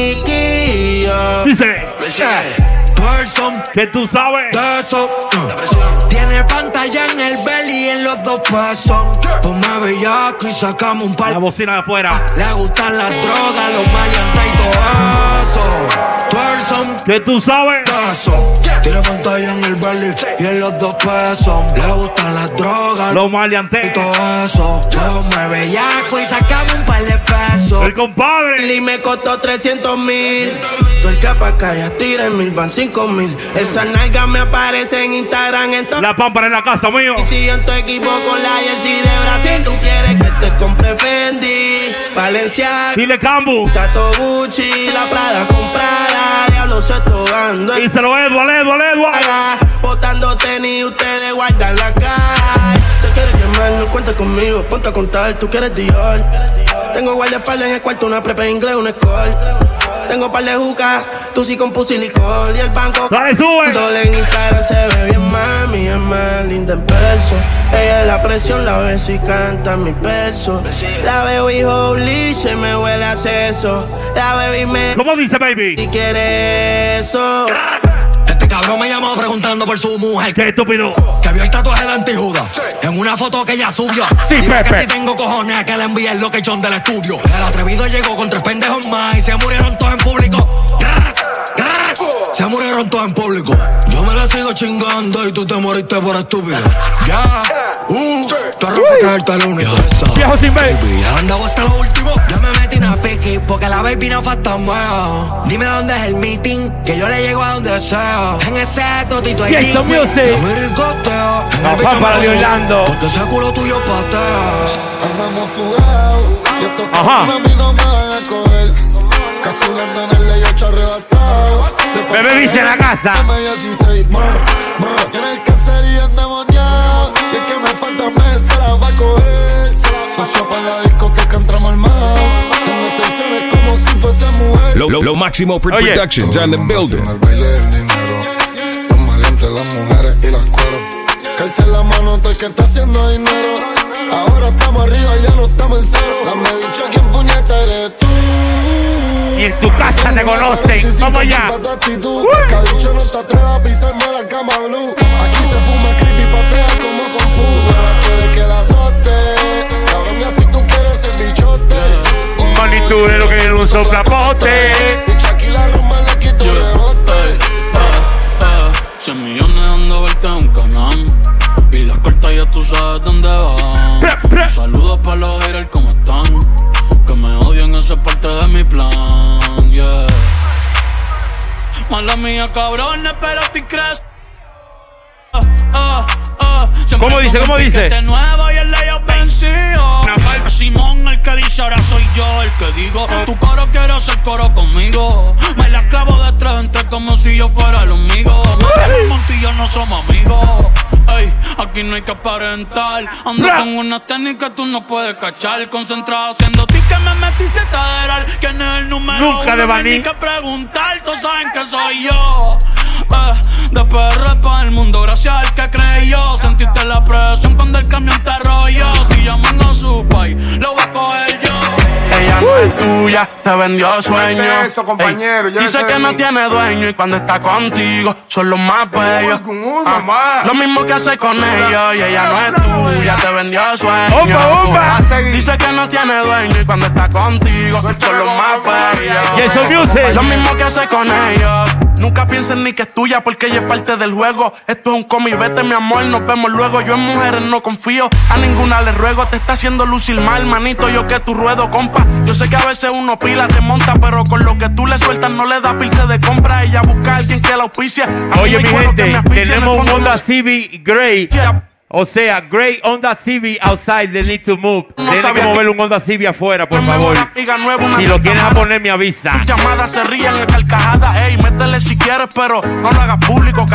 ir. Dice. Person, que tú sabes de eso. Tiene pantalla en el belly y en los dos pesos. Ponme bellaco y sacamos un par. La bocina de afuera. Le gustan las drogas, los maleantes y todo eso. Person, que tú sabes de eso. Tiene pantalla en el belly y en los dos pesos. Le gustan las drogas, los maleantes y todo eso. Ponme bellaco y sacamos un par de pesos. El compadre. Y me costó trescientos mil. Tú el que pa' acá ya tira en mil, van cinco mil. Esa nalga me aparece en Instagram en todo. La pámpara en la casa, mío. Y tío en tu equipo con la jersey de Brasil. Tú quieres que te compre Fendi, Valenciaga, dile Cambu, Tato Gucci, la Prada comprada. Diablo se tobando. Díselo Edward, Edward, Edward. Botando tenis, ustedes guardan la calle. Se quiere quemar, no cuenta conmigo. Ponte a contar, tú quieres Dior. Tengo guardaespaldas en el cuarto, una prepa inglés, una escuela. Tengo par de jucas, tú sí con pussy licor. Y el banco dale, sube. Solo en Instagram se ve bien mami, es más linda en perso. Ella es la presión, la beso y canta mi verso. La veo y holy, se me huele a seso. La baby me... ¿Cómo dice, baby? Si quiere eso. Este cabrón me llamó preguntando por su mujer. ¿Qué estúpido? Que vio el tatuaje de antijuda en una foto que ella subió. Sí, dice Pepe. que si tengo cojones que le envíe el location del estudio. El atrevido llegó con tres pendejos más y se murieron todos en público. Se murieron todos en público. Yo me la sigo chingando y tú te moriste por estúpido. Ya, uh, tú rompiste el único. Viejo sin ver. Baby, ya andaba hasta lo último. Yo me metí una piqui porque la baby no falta más. Dime dónde es el meeting, que yo le llego a donde sea. En ese totito hay Jason Music. No me ricoteo. La pámpara de Orlando. Porque ese culo tuyo patea. Andamos fugados. Y estos Ajá. cabrones a mí no me van a coger. Casulando en el ley ocho arrebatado. Bebé dice en la casa. En el caserío endemoniado. Y el que me falta me se la va a coger. Socio para la discoteca entramos armados. Tengo tensiones como si fuese mujer. Lo, lo, lo Máximo Pro Oye. Productions on the building. El baile del dinero. Los maleantes, las mujeres y las cueros. Calce la mano todo el que está haciendo dinero. Ahora estamos arriba, ya no estamos en cero. Dame dicho quién puñeta eres tú. Y en tu casa te conocen. Vamos allá. Cada bicho no te atrevas a pisarme la cama blue. Aquí se fuma creepy, patea como con fu. Antes de que la azote. Cabrón, y así tú quieres el bichote. Mani, tú eres lo que es un soplapote. Y Chucky la rumba le quito el rebote. cien millones ando verte en un canal. Y las cortas ya tú sabes dónde van. Saludos para los haters, ¿cómo están? Que me odian, eso es parte de mi plan, yeah. Mala mía, cabrones, pero te crees. Ah, ah, ah. ¿Cómo dice? ¿Cómo dice? De nuevo y el de ellos vencido. Simón, el que dice ahora soy yo el que digo. Tu coro quiere hacer coro conmigo. Me la clavo de tres entre como si yo fuera el amigo. Matemos Montillo, no somos amigos. Ey, aquí no hay que aparentar. Ando con una técnica tú no puedes cachar. Concentrado haciendo ti que me metiste a ¿quién es el número Nunca uno? de No hay Baní. ni que preguntar, todos saben que soy yo. Eh, de P R para el mundo, gracias al que creyó. Sentiste la presión cuando el camión te arrolló. Si llamando a su país, lo voy a coger yo. Ella no es tuya, te vendió sueño. Eso, compañero, Ey, yo dice no sé que de no mí. tiene dueño y cuando está contigo son los más bellos. con uno Ah, más. lo mismo que hace con ellos y ella no es tuya, te vendió sueño. Opa, opa. Dice que no tiene dueño y cuando está contigo son los más bellos. Jason Music. Lo mismo que hace con ellos. Nunca piensen ni que es tuya porque ella es parte del juego. Esto es un cómic, vete mi amor, nos vemos luego. Yo en mujeres no confío, a ninguna le ruego. Te está haciendo lucir mal, manito, yo que tu ruedo, compa. Yo sé que a veces uno pila, te monta, pero con lo que tú le sueltas no le da pilce de compra. Ella busca a alguien que la auspicia. A mí Oye, no hay mi cuero que gente, me asfixie, en el tenemos un fondo Honda no- Civic Grey. O sea, Grey Honda Civic outside, they need to move. No Tienen que sabía mover un Honda Civic afuera, por Me favor. voy a amiga nueva, una Si lo quieres a llamada. poner, me avisa. Tus llamadas se ríen en carcajadas, ey, métele si quieres, pero no lo hagas público, cabrón, tú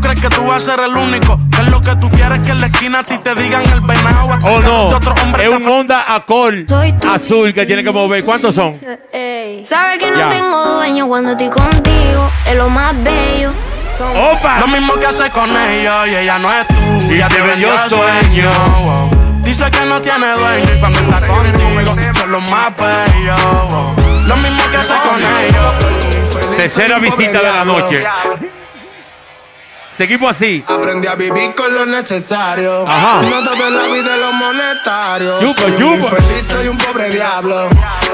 crees que tú vas a ser el único. Que es lo que tú quieres que en la esquina a ti te digan el venado. Hasta Oh que no, de otro hombre es te un Honda Accord azul que tiene que mover. ¿Cuántos son? Sabes que no Ya. tengo dueño cuando estoy contigo. Es lo más bello. ¡Opa! Lo mismo que hace con ellos y ella no es tú. Y Ya te te vendió vendió sueño. sueño. Wow. Dice que no tiene dueño y cuando está contigo son los más bellos. Wow. Lo mismo que hace con ellos. Tercera visita de la noche. Seguimos así. Aprendí a vivir con lo necesario. Ajá. No todo en la vida es lo monetario. Yuca, soy un yuca. infeliz, soy un pobre diablo.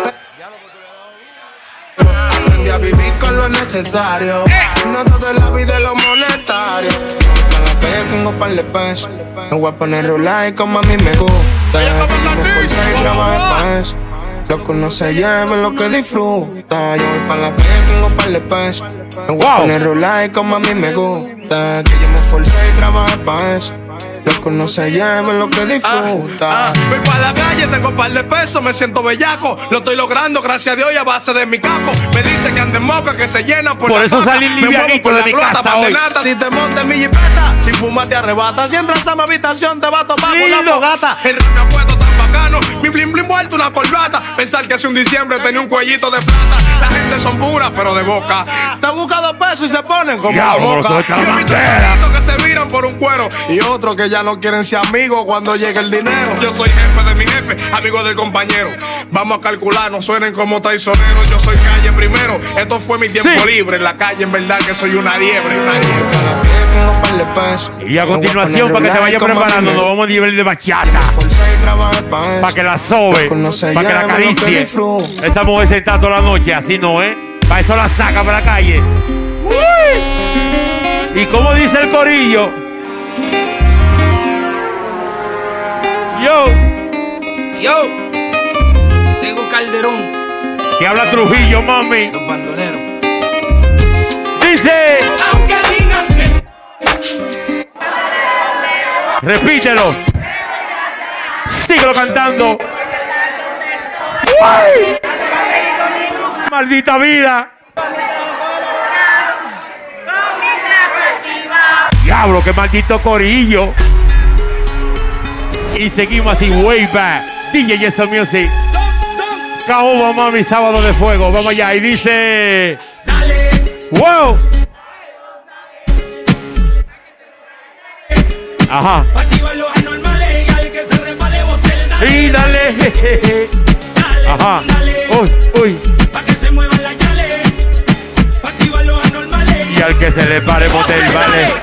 Aprendí a vivir con lo necesario. No todo en la vida es lo monetario. En la calle tengo un par de pesos. Me voy a poner rolar como a mí me gusta. Me esforcé y trabajé pa' eso. Lo que uno se lleva es lo que disfruta. Yo voy pa' la calle, tengo un par de pesos. Me voy a poner rolar como a mí me gusta. Que yo me esforcé y trabajé pa' eso. Lo que uno se lleva es lo que disfruta. Ah, ah, voy pa' la calle, tengo un par de pesos, me siento bellaco. Lo estoy logrando, gracias a Dios, y a base de mi caco. Me dice que ande moca, que se llena por, Por la eso paca. salí Me muevo livianito por de la mi glota, casa pan de hoy. nata. Si te montas en mi jipeta, si fumas te arrebata. Si entras a mi habitación, te va a topar con la Lindo. fogata. El rap me ha puesto tan bacano, mi bling bling vuelto una corbata. Pensar que hace un diciembre tenía un cuellito de plata. La gente son puras, pero de boca. Te busca dos pesos y se ponen como la Diablo, moca. soy Yo he visto tamatera. chamaquitos que se viran por un cuero y otros que ya no quieren ser amigos cuando llegue el dinero. Yo soy jefe de mi jefe, amigo del compañero. Vamos a calcular, no suenen como traicioneros. Yo soy calle primero. Esto fue mi tiempo Sí. libre. En la calle, en verdad, que soy una liebre. Una liebre. Tengo un par de pesos. Y a continuación, para que se vaya preparando, nos vamos a nivel de bachata. Para que la sobe, para que la acaricie. Esta mujer sentada toda la noche, así no, ¿eh? Para eso la saca para la calle. Uy. Y como dice el corillo. Yo. Yo, tengo Calderón. Que habla Trujillo, mami. Los bandoleros. Dice. Aunque digan que. Repítelo. Síguelo cantando. Uy. Maldita vida. Diablo, qué maldito corillo. Y seguimos así, way back. D J Jason Music. Caoba, mami, sábado de fuego. Vamos allá. Y dice. Wow. Ajá. Y dale. Ajá. Uy, uy. Y al que se le pare motel, vale.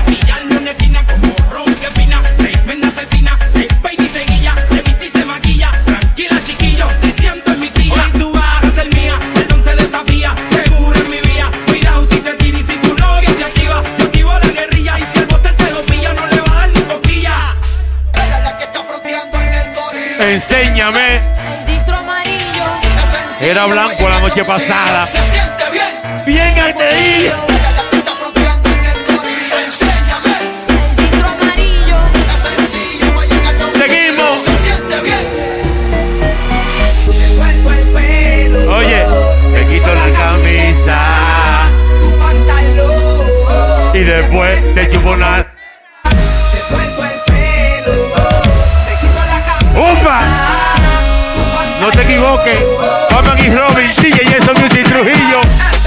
Enséñame. El distro amarillo. Era blanco la noche pasada. Se siente bien. Bien ateído. El distro amarillo. Seguimos. Oye, te quito la camisa. Y después te chupo una. ¡Upa! No te equivoques. Batman y Robin, D J Jason Music Trujillo.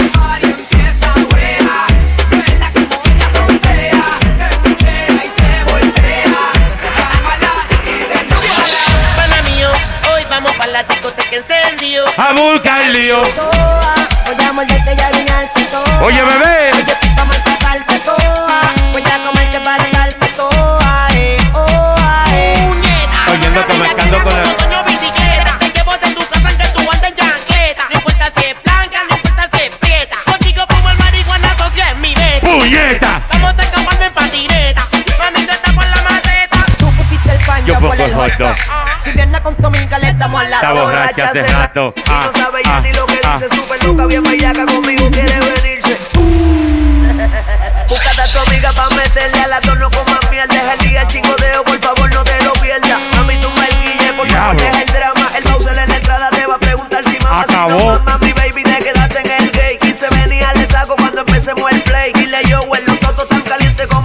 Pana mío, hoy vamos para la discoteca encendido. A buscar el lío. Voy a morderte y arañarte toda. Oye, bebé. Oye, pica, maltratarte toda. Voy a comerte para darte toda. Eh, oh, eh. Puñeta. Oye, ando comercando con la. Coño, bicicleta. Te llevo de tu casa aunque tú andes en chancleta. No importa si es blanca, no importa si es prieta. Contigo fumo el marihuana, socia es mi beta. ¡Puñeta! Vamos a escaparme en patineta. Mami, tú estás por la maceta. Tú pusiste el pan, Yo yo por pongo el el hot hot dog. dog. Si viene con Tominca, le damos a la Está borracha hace rato. Y no sabe ya Ah, ni lo que ah, dice, súper loca, bien bellaca, conmigo quiere venirse. Búscate a tu amiga pa' meterle a la tono con más mierda. Es el día chingodeo, por favor no te lo pierdas. Mami, tú me guille, por favor Diablo. deja el drama. El Bowser en la entrada te va a preguntar si mamá, si Acabó. no mamá, mi baby, te quedaste en el gay. quince venía, le saco cuando empecemos el play. Dile yo, el los totos tan caliente como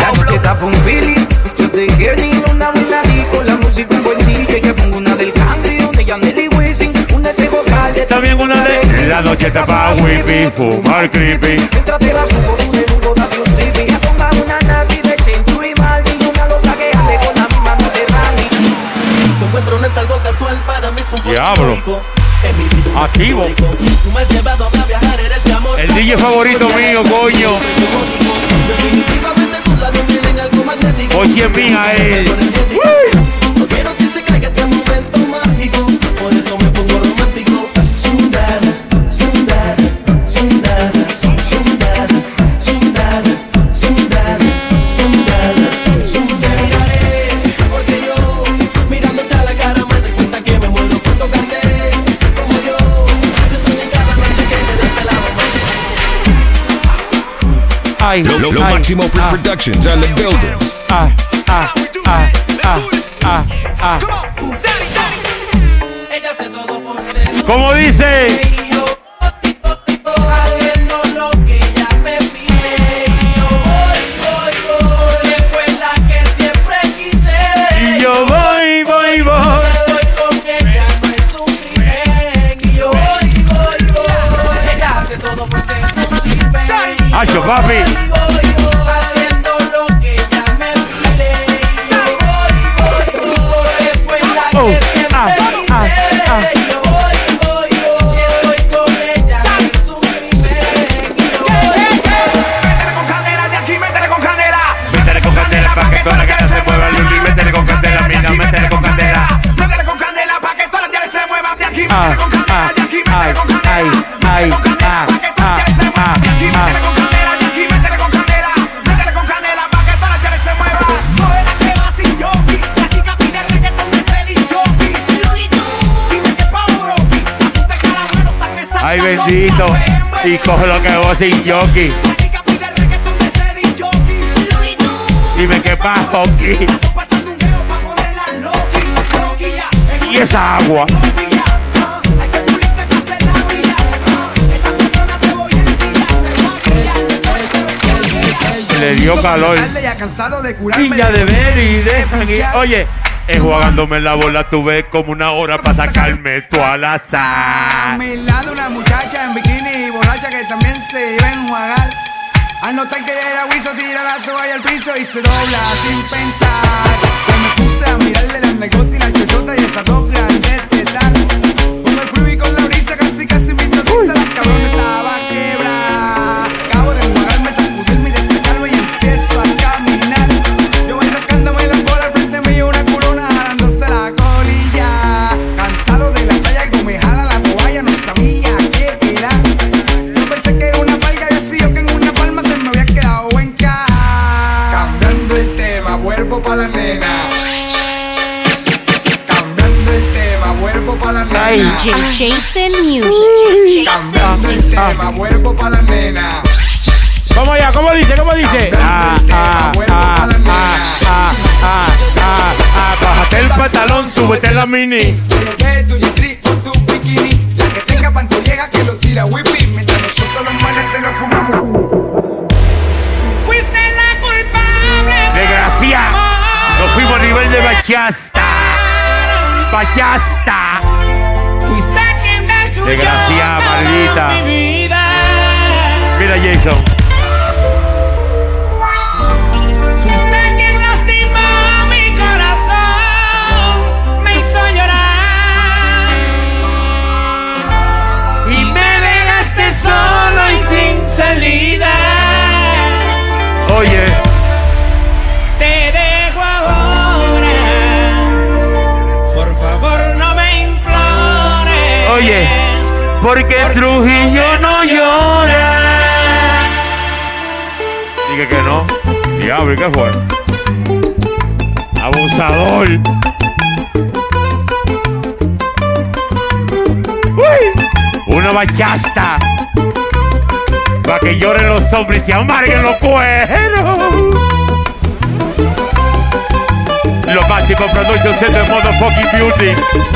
Esta pa' whippy, fumar creepy. Mientras te la subo de un menudo, date un zippy. Que ponga una nati de centro y mal. Y una loca que ande con la misma no te rally. Tu encuentro no es algo casual, para mí es un poco Diablo. histórico. En mi vida un Activo. histórico. Tú me has llevado a viajar, eres mi amor. El D J favorito mío, coño. Definitivamente tus labios tienen algo magnético. Hoy sí es mía él. No quiero que se caiga este momento mágico. Por eso me pongo romántico. Sundar, sundar, sundar, sundar, sundar, sundar, sundar, sundar. Miraré, porque yo mirándote a la cara me doy cuenta que me muero por tocarte. Como yo, yo soy en cada noche que me desvelaba. Ay, Lo, lo, lo ay, Maximo ah, Productions on the building. ah, ah, ah, ah, ah, ah. Ella hace todo por ser. ¿Cómo dice? Haciendo lo que ella me pide. Y yo voy, voy, voy. Que fue la que siempre quise. Y yo voy, voy, voy. Estoy con ella, no es un crimen. Y yo voy, voy, voy. Ella hace todo por ser un crimen. Hacho, papi. Haciendo lo que ella me pide. Y yo voy, voy, voy. Que fue la Oh, que siempre ah, ah, ah. quise. Y yo voy, voy, voy. Estoy con ella, no es un crimen. Y yo voy, Métele con candela de aquí, métele con candela. Métele con candela pa' que toda la cara se mueva. Luli, métele con candela, mira, métele con candela. Métele con candela pa' que todas las tienes se muevan de aquí. Ah, Métele con candela ah, de aquí, ay, métele con candela. ay, Métele con candela ah, pa' que todas las tienes se ah, muevan de aquí. ah. Métele con candela de aquí, métele con candela. Métele con candela pa' que todas las tienes se muevan. Soy la que va sin yoki. La chica pide reggaetón de Celine Yoki. Dime qué Pablo. Tú te caras bueno, tal vez salga Ay, loco. bendito. Y coge lo que vos sin jockey. La chica pide reggaetón de Celine Yoki. Dime qué pasa aquí. Pasando un dedo pa' ponerla loki, loki ya. Y esa agua. Le dio calor. Ya cansado de curarme. Y ya de ver y dejan ir. Oye, enjuagándome en la bola tuve como una hora para sacarme tu A alazar. mi lado una muchacha en bikini y borracha que también se iba a enjuagar. Al notar que ya era Wiso, tira la toalla al piso y se dobla sin pensar. Yo me puse a mirarle las nalgotas y la chochota y esas dos grandes tetas. Con el flujo y con la brisa casi casi me hipnotiza. La cabrón estaba quebrada. Acabo de enjuagarme, sacudirme y destacarme y empiezo a caminar. Yo voy sacándome la bola al frente mío, una culona jalándose la colilla. Cansado de la playa, algo me jala la toalla, no sabía qué era. Yo pensé que era una palga y así yo que en una palma se me había quedado en casa. Cambiando el tema, vuelvo pa' la nena. Cambiando el tema, vuelvo pa' la nena. D J Jason Music. Cambiando el tema, vuelvo pa' la nena. ¿Cómo allá? ¿Cómo dice? ¿Cómo dice? Ah, ah, ah, ah, ah, ah, ah, ah. Bájate el pantalón, súbete la mini. Que tu yetri o tu bikini. La que tenga pantollega que lo tira whippy. Mientras nosotros los manes te lo fumamos. Fuiste la culpable. Desgracia. Nos fuimos a nivel de bachasta. Bachasta. Fuiste quien destruyó Desgracia, toda maldita. mi vida. Mira, Jason. Fuiste quien lastimó mi corazón. Me hizo llorar. Y me dejaste solo y sin salida. Oye. Te dejo ahora. Por favor, no me implores. Oye. Porque Trujillo no llora. Dije que no. Diablo, ¿y qué fue? Abusador. Uy. Una bachasta. Para que lloren los hombres y se amarguen los cueros. Los máximos productos de Motherfucking Beauty.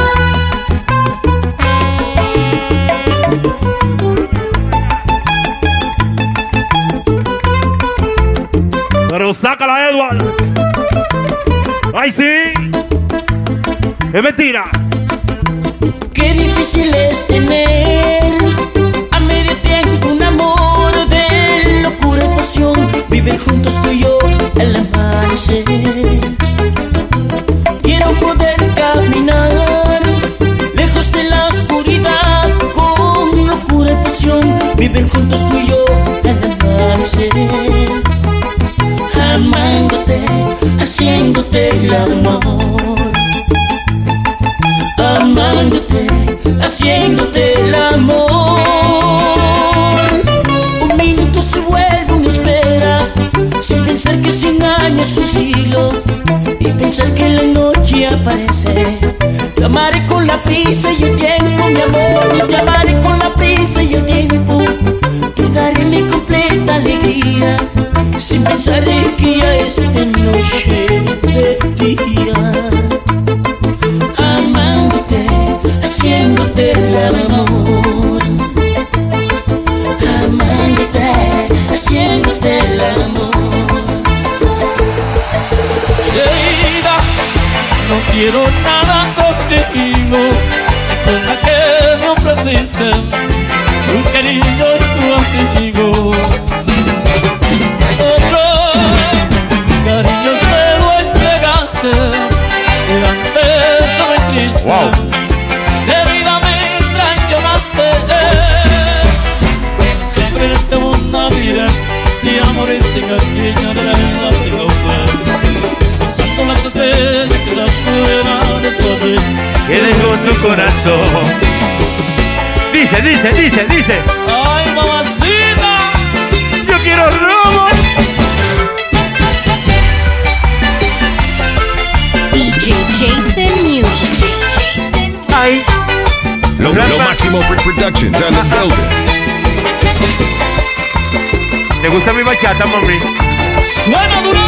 Pero sácala, Edward. ¡Ay, sí! ¡Es mentira! Qué difícil es tener a pasión, vivir juntos tú y yo el amanecer. Quiero poder caminar lejos de la oscuridad, con locura y pasión, vivir juntos tú y yo el amanecer. Amándote, haciéndote el amor. Amándote, haciéndote el amor. Un minuto se vuelve una espera, sin pensar que cien años es un siglo, y pensar que la noche aparece. Te amaré con la prisa y el tiempo, mi amor. Te amaré con la prisa y el tiempo. Te daré mi completa alegría, sin pensar que ya es de noche de día. Amándote, haciéndote el amor. Amándote, haciéndote el amor. Querida, no quiero nada contigo, con la que me ofreciste tu cariño y tu abrigo. Otro cariño se lo entregaste, y antes soy triste. Wow. Querida, me traicionaste. Siempre tengo una vida, si amores sin cariño de la vida tengo fe. Con las estrellas que las fueran de sobre, quede con tu corazón. Dice, dice, dice, dice. Ay, mamacita, yo quiero robo. D J Jason Music. Ay. Lo, lo Máximo Productions on the building. ¿Te gusta mi bachata, mami? Suena duro.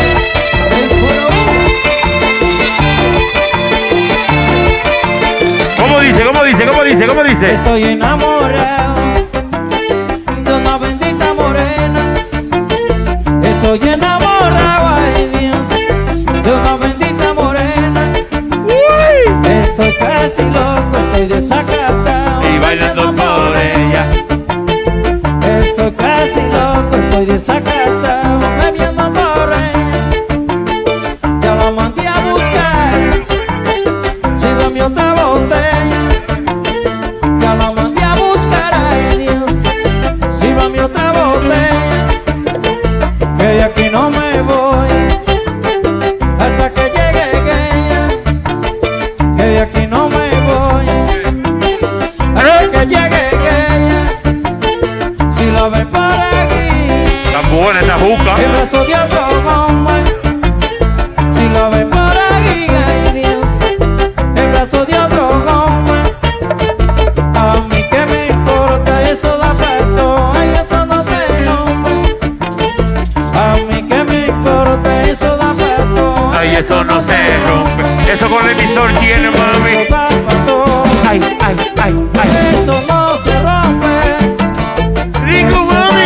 ¿Cómo dice? ¿Cómo dice? ¿Cómo dice? ¿Cómo dice? Estoy enamorado de una bendita morena. Estoy enamorado, ay Dios, de una bendita morena. Uy. Estoy casi loco, estoy desacatado y bailando por ella. Estoy casi loco, estoy desacatado bebiendo por ella. Ya la mandé a buscar, sírvame otra botella. Ya la mandé a buscar, ay Dios, sírvame otra botella. Que de aquí no me voy hasta que llegue ella. Que de aquí no me voy hasta que llegue ella. Si la ven por aquí, tan buena esta juca. el brazo de otro hombre. Si la ven por aquí, ay Dios, el brazo de otro hombre. A mí que me importa, eso da afecto, ay eso no te nombra. A mí que me importa, eso da afecto, ay eso no se rompe. Eso con el emisor tiene, mami. eso da afecto, ay, ay, ay, ay. eso no se rompe. Rico, mami.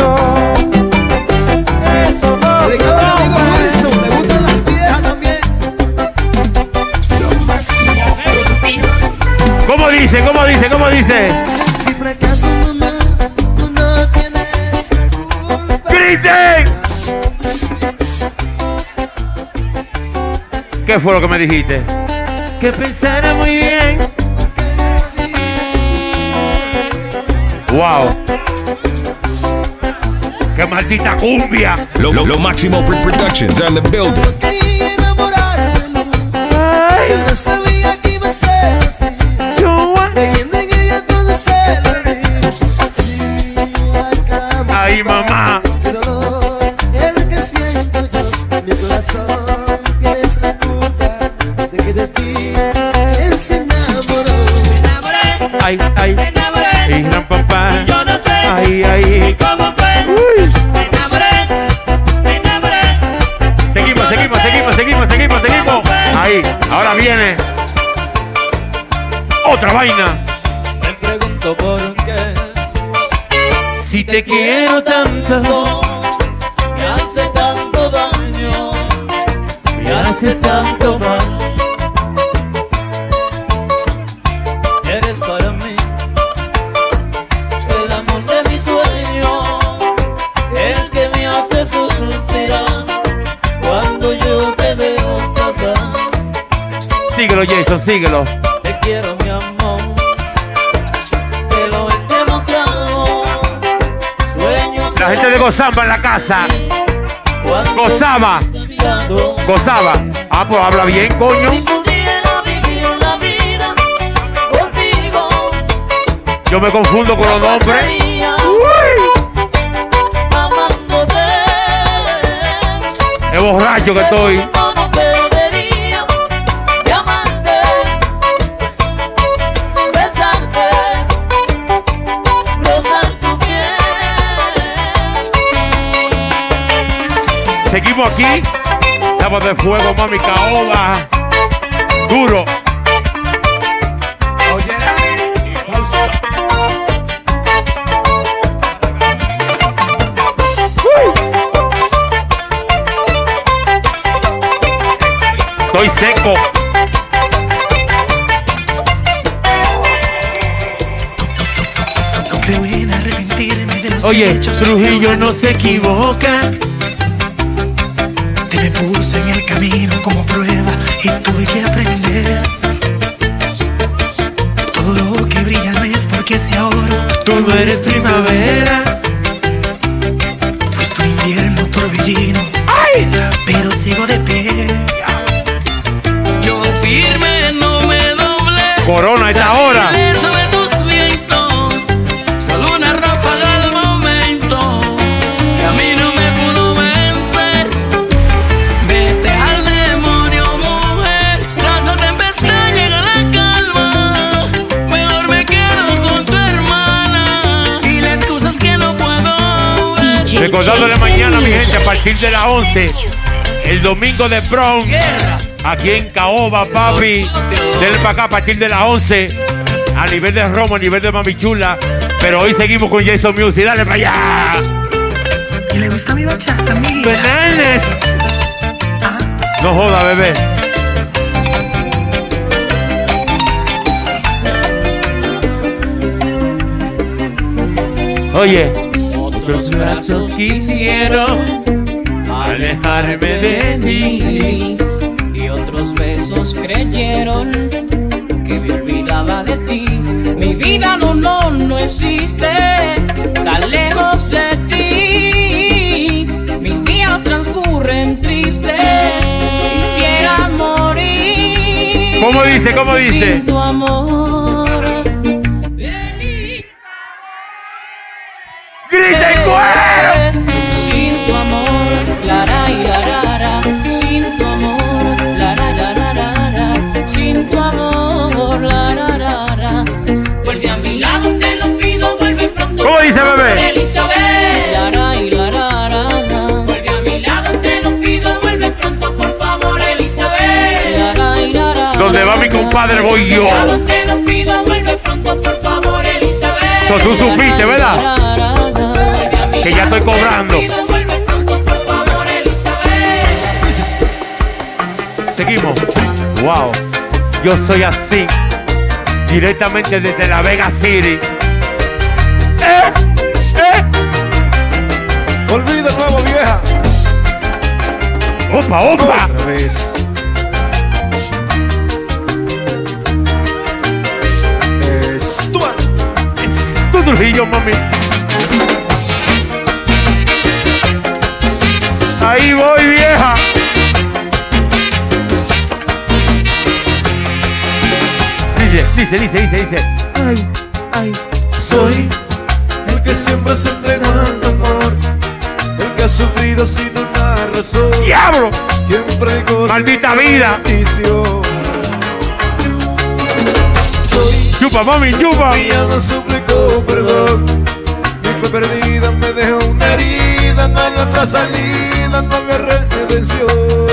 Eso no se rompe. Me gustan las piedras también. ¿Cómo dice? ¿Cómo dice? ¿Cómo dice? Si fracaso, mamá, tú no tienes culpa. ¡Griten! ¿Qué fue lo que me dijiste? Que pensara muy bien. Wow. ¡Qué maldita cumbia! Lo, lo, lo Máximo Productions on the building. Quería enamorarme, pero no sabía que iba a ser así. Creyendo en ella todo se lo vi. Sí, acá. ¡Ay, mamá! Qué dolor, el que siento yo. Mi corazón tienes la culpa de que de ti él se enamoró. Me enamoré. ¡Ay, ay! Me enamoré. ¡Y gran papá! Yo no sé. ¡Ay, ay! ¿Cómo fue? Uy. Me enamoré. Me enamoré. Seguimos, seguimos, seguimos, seguimos, seguimos, seguimos. Ahí, ahora viene otra vaina. Me pregunto por qué. Si te quiero tanto, Me hace tanto daño, me haces tanto mal. eres para mí el amor de mi sueño, el que Jason, síguelo. Te quiero, mi amor. Te lo he demostrado. Sueños. La gente de Gozamba en la casa. Gozaba. Gozaba. Ah, pues habla bien, coño. Yo me confundo con los nombres. Es borracho que estoy. Seguimos aquí. Sábado de fuego, mami, caoba. Duro. Estoy seco. No creo en arrepentirme de los Oye, hechos. Trujillo no se equivoca. Te me puse en el camino como prueba y tuve que aprender. Todo lo que brilla no es porque sea oro. Tú no eres primavera. Fuiste un invierno torbellino. ¡Ay! Pero sigo de pie. Yo firme, no me doble. Corona, esta hora. Sobre tus vientos, solo una ráfaga al momento, que a mí no me pudo vencer. Vete al demonio, mujer. Tras la tempestad llega la calma. Mejor me quedo con tu hermana y las cosas que no puedo ver. Recordándole mañana, mi gente, a partir de las once, el domingo de Bronx. Aquí en Caoba, papi. Denle para acá a partir de las once. A nivel de Roma, a nivel de Mami Chula. Pero hoy seguimos con Jason Music. Dale para allá. Y le gusta mi bachata, mi vida. Bananas. No joda, bebé. Oye. Otros brazos quisieron alejarme de ti. Y otros besos creyeron que me olvidaba de ti. Mi vida no, no, no existe tan lejos de ti. Mis días transcurren tristes. Quisiera morir. ¿Cómo dice? ¿Cómo dice? Sin tu amor. ¡Grita en cuero! Sin tu amor, la ra y la ra ra. Sin tu amor, la ra la ra ra ra. Sin tu amor, la ra ra ra. Vuelve a mi lado, te lo pido, vuelve pronto. ¿Cómo dice, bebé? Elizabeth. La ra y la ra ra. Vuelve a mi lado, te lo pido, vuelve pronto, por favor, Elizabeth. La ra y la ra. Donde va mi compadre voy yo. Te lo pido, vuelve pronto, por favor, Elizabeth. So, tú supiste, ¿verdad? Que ya estoy cobrando. Seguimos. Wow. Yo soy así. Directamente desde la Vega City. ¡Eh! ¡Eh! Olvida el nuevo, vieja. ¡Opa, opa! Otra vez. Es tu Es tu Trujillo, mami. Ahí voy, vieja. Dice, dice, dice, dice, dice. Ay, ay. Soy el que siempre se entregó al amor, el que ha sufrido sin una razón. ¡Diablo! Siempre goza ¡Maldita vida! bendición. Soy chupa, mami, chupa. Mi no suplicó perdón. Mi fe perdida me dejó una herida. No hay otra salida, no había redención.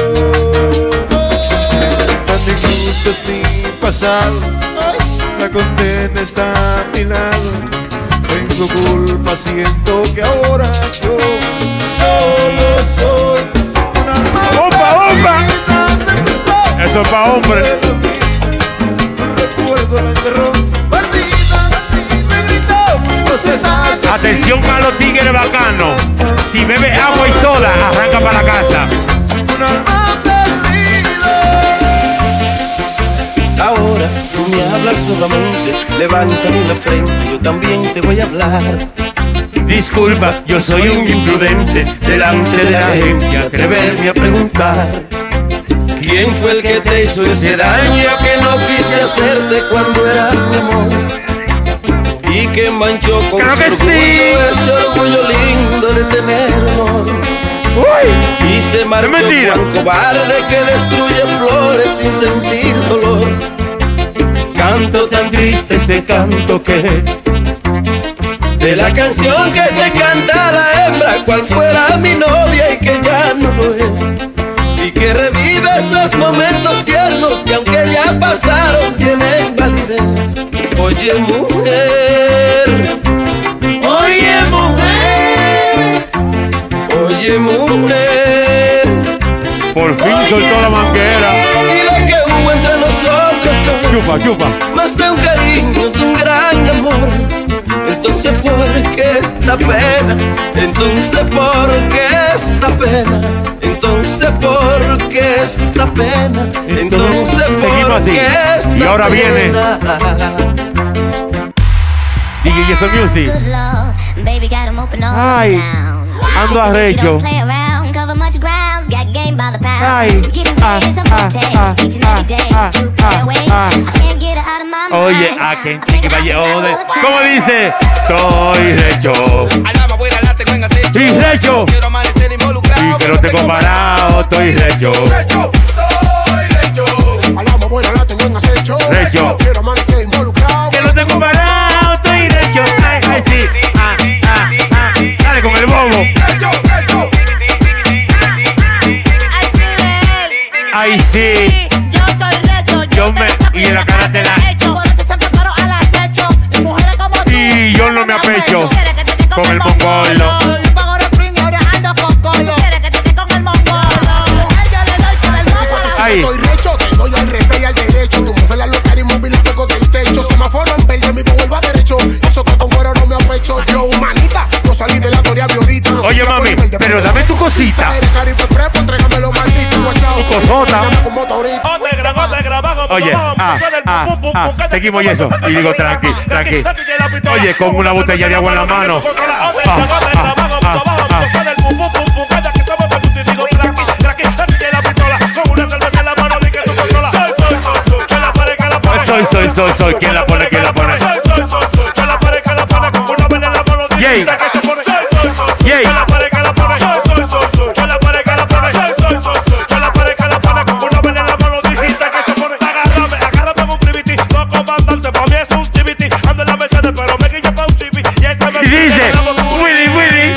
Tan injusto es mi pasado, la condena está a mi lado. Tengo culpa, siento que ahora yo solo soy una ¡Opa, opa! Eso es pa' hombre. Recuerdo la enterró perdida, me gritó, procesas. Atención a los tigres bacanos. Si bebe agua y soda, arranca para la casa. Un alma perdida. me hablas nuevamente, levántame la frente, yo también te voy a hablar. Disculpa, yo soy un imprudente, delante de la gente atreverme a preguntar. ¿Quién fue el que te hizo ese daño que no quise hacerte cuando eras mi amor? Y que manchó con su orgullo, sí, ese orgullo lindo de tener amor. Uy, y se marchó cuan cobarde que destruye flores sin sentir dolor. Canto tan triste este canto que de la canción que se canta a la hembra, cual fuera mi novia y que ya no lo es, y que revive esos momentos tiernos que aunque ya pasaron tienen validez. Oye mujer, oye mujer, oye mujer, por fin soltó la manguera. Y lo que hubo entre nosotros dos, chupa, chupa, más de un cariño, es un gran amor. Entonces ¿por qué esta pena? Entonces ¿por qué esta pena? Entonces ¿por qué esta pena? Entonces ¿por qué esta pena? Y ahora viene D J Jason Music. Ay, ando arrecho. Ay, ah, ah, ah, ah, ah, ah. Oye, a quien que vaya ode. ¿Cómo dice? Estoy recho. Y recho. Y que no tengo parado. Estoy recho. Recho. Que no tengo parado. Estoy recho. Ay, ay, sí. Ah, ah, ah. Dale con el bobo. Ay, sí. Yo estoy recho. Yo me. Y en la cara te la. Y yo no me apecho con el mongolo. Ay. Estoy recho, te doy al revés y al derecho. Tu mujer la loca y móvil la pego del techo. Semáforo en verde, mi vuelvo a derecho. Eso que con cuero no me apecho. Yo, humanita, yo salí de la teoría biorita. Oye, mami, pero dame tu cosita. Tu cosota. Oye, ah, ah, ah, seguimos y eso. Y digo, tranqui, tranqui. Oye, con una botella de agua en la mano. Ah, ah, ah, ah. Soy, soy, soy, soy. ¿Quién la pone? ¿Quién la pone? Yay. Yay. Y dice, Willy, Willy.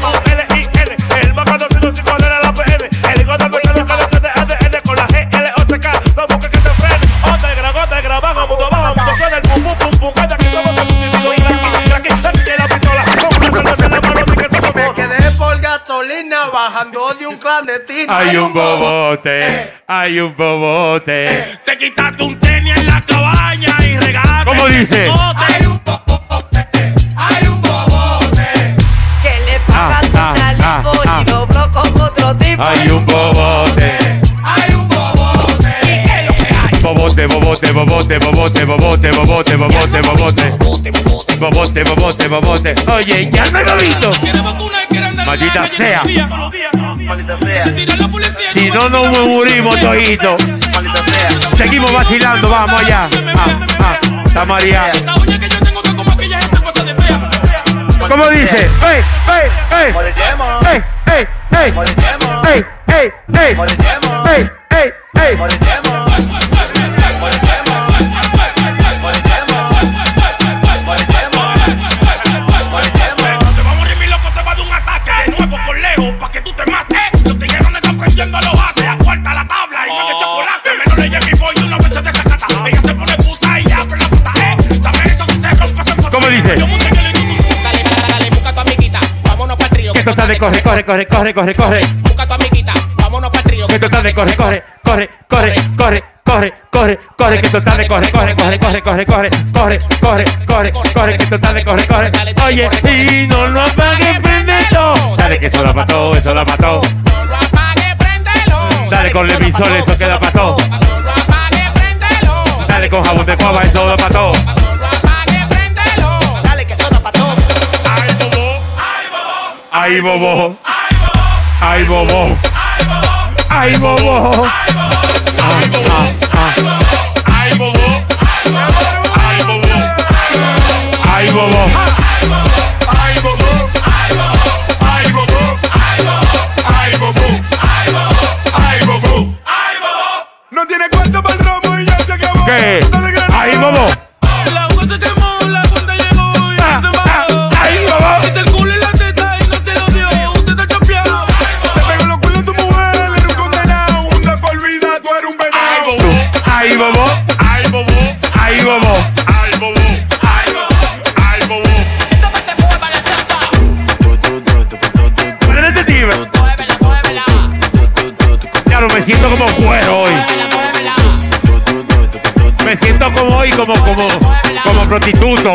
Bajando de un clandestino. Hay un bobote, hay un bobote. Te quitaste un tenis en la cabaña y regalaste. ¿Cómo dice? Hay un bobote, hay un bobote. Que le pagan ah, un alipo ah, ah, y dobló con otro tipo. Hay un bobote. Hay un bobote. ¿Y qué es lo que hay? Bobote, bobote, bobote, bobote, bobote, bobote, bobote, bobote. Bobote, bobote, bobote. Oye, ya no lo he visto. Maldita sea. Maldita sea. Si no, nos morimos toditos. Maldita sea. Seguimos vacilando, vamos allá. Ah, ah, está María. ¿Cómo dice? ¡Ey, ey, ey! ¡Ey, ey, ey! ¡Ey, ey, ey! ¡Ey, ey, ey! ¿Cómo dice? Dale, dale, busca a tu amiguita, vámonos pa'l trío. Que esto está de corre, corre, corre, corre, corre, corre. Busca a tu amiguita, vámonos pa'l trío. Que esto está de corre, corre, corre, corre, corre, corre, corre, corre, que esto está de corre, corre, corre, corre, corre, corre, corre, corre, corre, corre, que esto está de corre, corre. Oye, y no lo apague, prendelo. Dale que eso la mató, eso la mató. No lo apague, préndelo. Dale con el emisor, eso queda para todo. No lo apague, préndelo. Dale con jabón de pava, eso da para todo. Dale que soda pa' todo. Ay, bobo. Ay, bobo. Ay, bobo. Ah, ah, ah. Ay, bobo. Ay, bobo. Ay, bobo. Ay, bobo. Ay, bobo. Ay, bobo. Ay, bobo. No tiene cuarto para el romo y ya se acabó. ¿Qué? Ay, bobo. La agua se quemó, la cuenta llegó y Ah, se ah, bajó. ay, bobo. Quita el culo y la teta y no te lo dio. Usted está chapeado. Te pego los culos a tu mujer, eres un condenado. Un de por vida, tú eres un venado. Ay, bobo. Ay, bobo. Ay, bobo. Ay, bobo. Ay, bobo. Ay, bobo. ¿Cuál es este tío? Claro, me siento como cuero hoy. Me siento como hoy, como, como, como prostituto.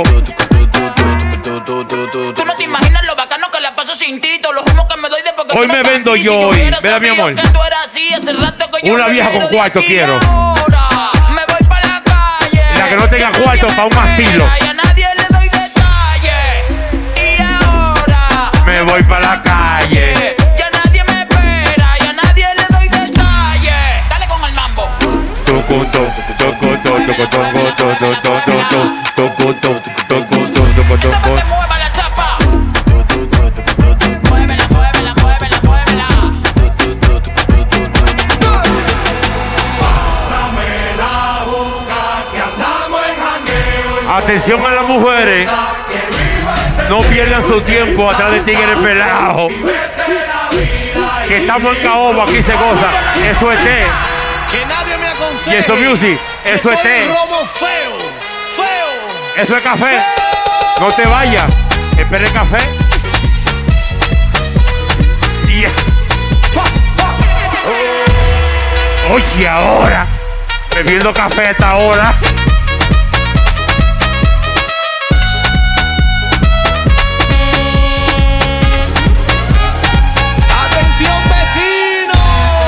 Tú no te imaginas lo bacano que la paso sin ti. Todos los humos que me doy de porque Hoy tú no me estás vendo aquí. yo Si hoy. hubiera Vea, mi sabido amor. que tú eras así, hace rato que yo Una me vieja con olvido de cuarto ti. quiero. Ahora me voy para la calle. La que no tenga cuarto para un asilo. Y a nadie le doy detalles. Y ahora Me voy para la calle. ya nadie me espera. Y a nadie le doy detalles. Dale con el mambo. Toco, toco, toco, toco, toco, toco, toco, toco, toco, toco, toco, toco, toco, toco. Mueva la chapa. Muévela, muévela, muévela, muévela. Atención a las mujeres. No pierdan su tiempo atrás de tigres pelados. Que estamos en caoba, aquí se goza. Eso es té. Que nadie me aconseje. Y eso music, eso es té. Un robo feo, feo. Eso es café. No te vayas. Espera el café. Yeah. Oye, ahora. Bebiendo café a esta hora. Atención vecino.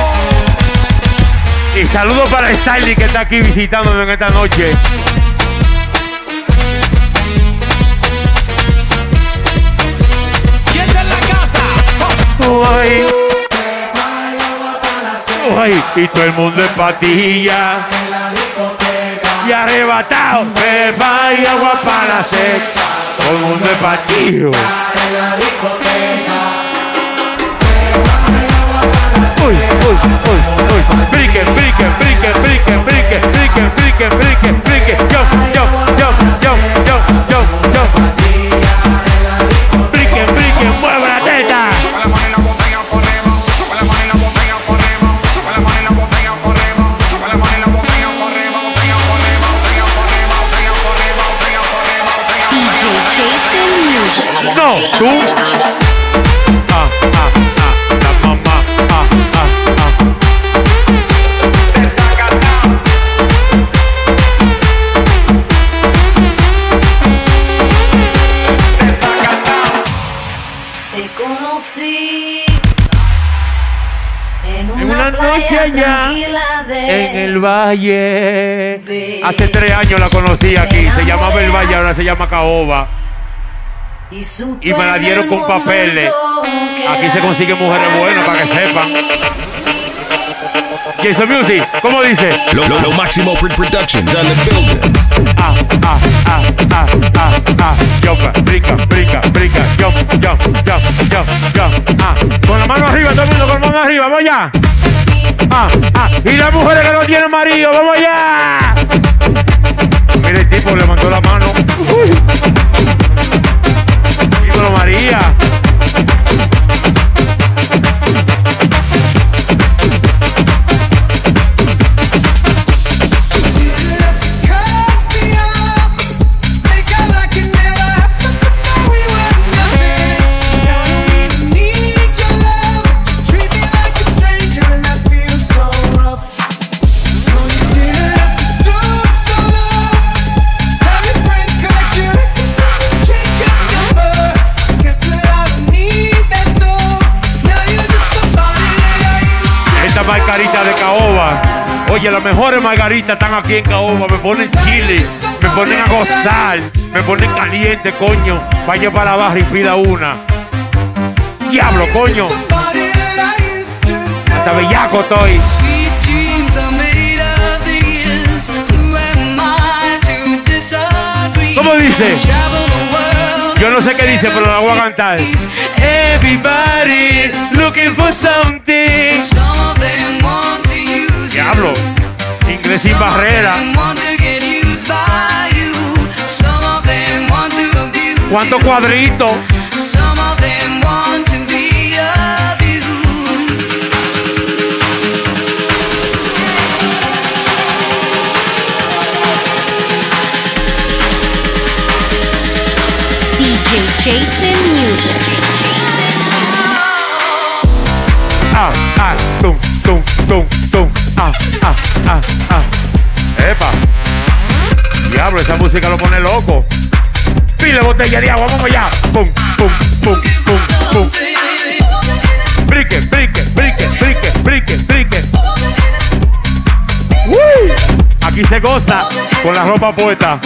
Y saludos para Styling que está aquí visitándonos en esta noche. ¿Quién está en la casa? Ay. Ay, y todo el mundo en patilla. Y arrebatado. Beba y agua para la seca. Todo el mundo en patilla. Uy, uy, uy, uy. Brinquen, brinquen, brinquen, brinquen, brinquen, brinquen, brinquen, brinquen, brinquen. Yo, yo, yo, yo, yo, yo, yo. Brinquen, brinquen, mueve la teta. No, tú. Ah, ah, ah, la mamá. Ah, ah, ah. Te conocí En una noche allá en el valle. Hace tres años la conocí aquí. Se llamaba el Valle, ahora se llama Caoba. Y me la dieron con papeles. Aquí se consiguen mujeres buenas para que sepan. Jason Music, ¿cómo dice? Lo, lo, lo Máximo Productions on the building. Ah, ah, ah, ah, ah, ah. Jump, brinca, brinca, brinca. Jump, jump, jump, jump, jump. Ah, con la mano arriba, todo el mundo con la mano arriba, vamos allá. Ah, ah. Y las mujeres que no tienen marido, vamos allá. Mira el tipo, le mandó la mano. Uy. Dímelo, María. Esta marcarita de caoba. Oye, las mejores margaritas están aquí en Caoba. Me ponen chile, me ponen a gozar, me ponen caliente, coño. Vaya para la barra y pida una. Diablo, coño. Hasta bellaco estoy. ¿Cómo dice? Yo no sé qué dice, pero la voy a cantar. Everybody's looking for something. Diablo, inglés sin barrera. ¿Cuántos cuadritos? D J Jason Music. Ah, ah, tum, tum, tum, tum. Ah, ah, ah, ah. Epa. Diablo, esa música lo pone loco. Pile botella de agua, vamos allá. Pum, pum, pum, pum, pum. Brique, brique, brique, brique, brique, brique. ¡Uy! Aquí se goza con la ropa puesta.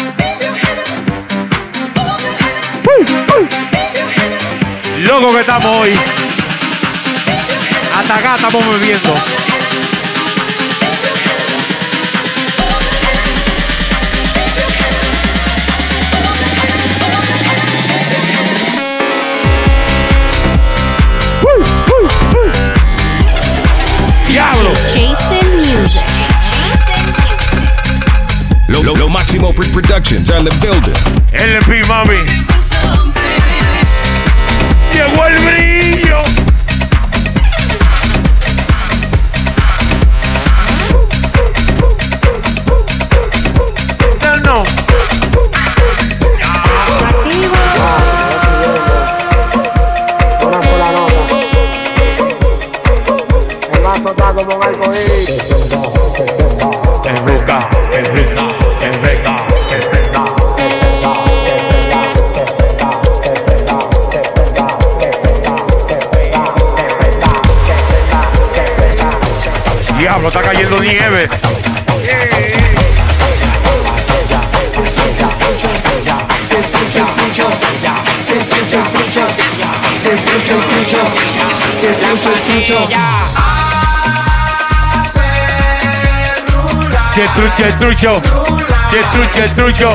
¡Uy, uy! Loco que estamos hoy. Hasta acá estamos bebiendo. Diablo. Jason Music. Lo, lo, lo Máximo Productions on the building. L P, mami. Llegó el brillo. No, no. Está como un arcoíris. Es rica, es rica, es rica, es rica. Diablo, está cayendo nieve. Si es trucho, es trucho. Si es trucho, es trucho.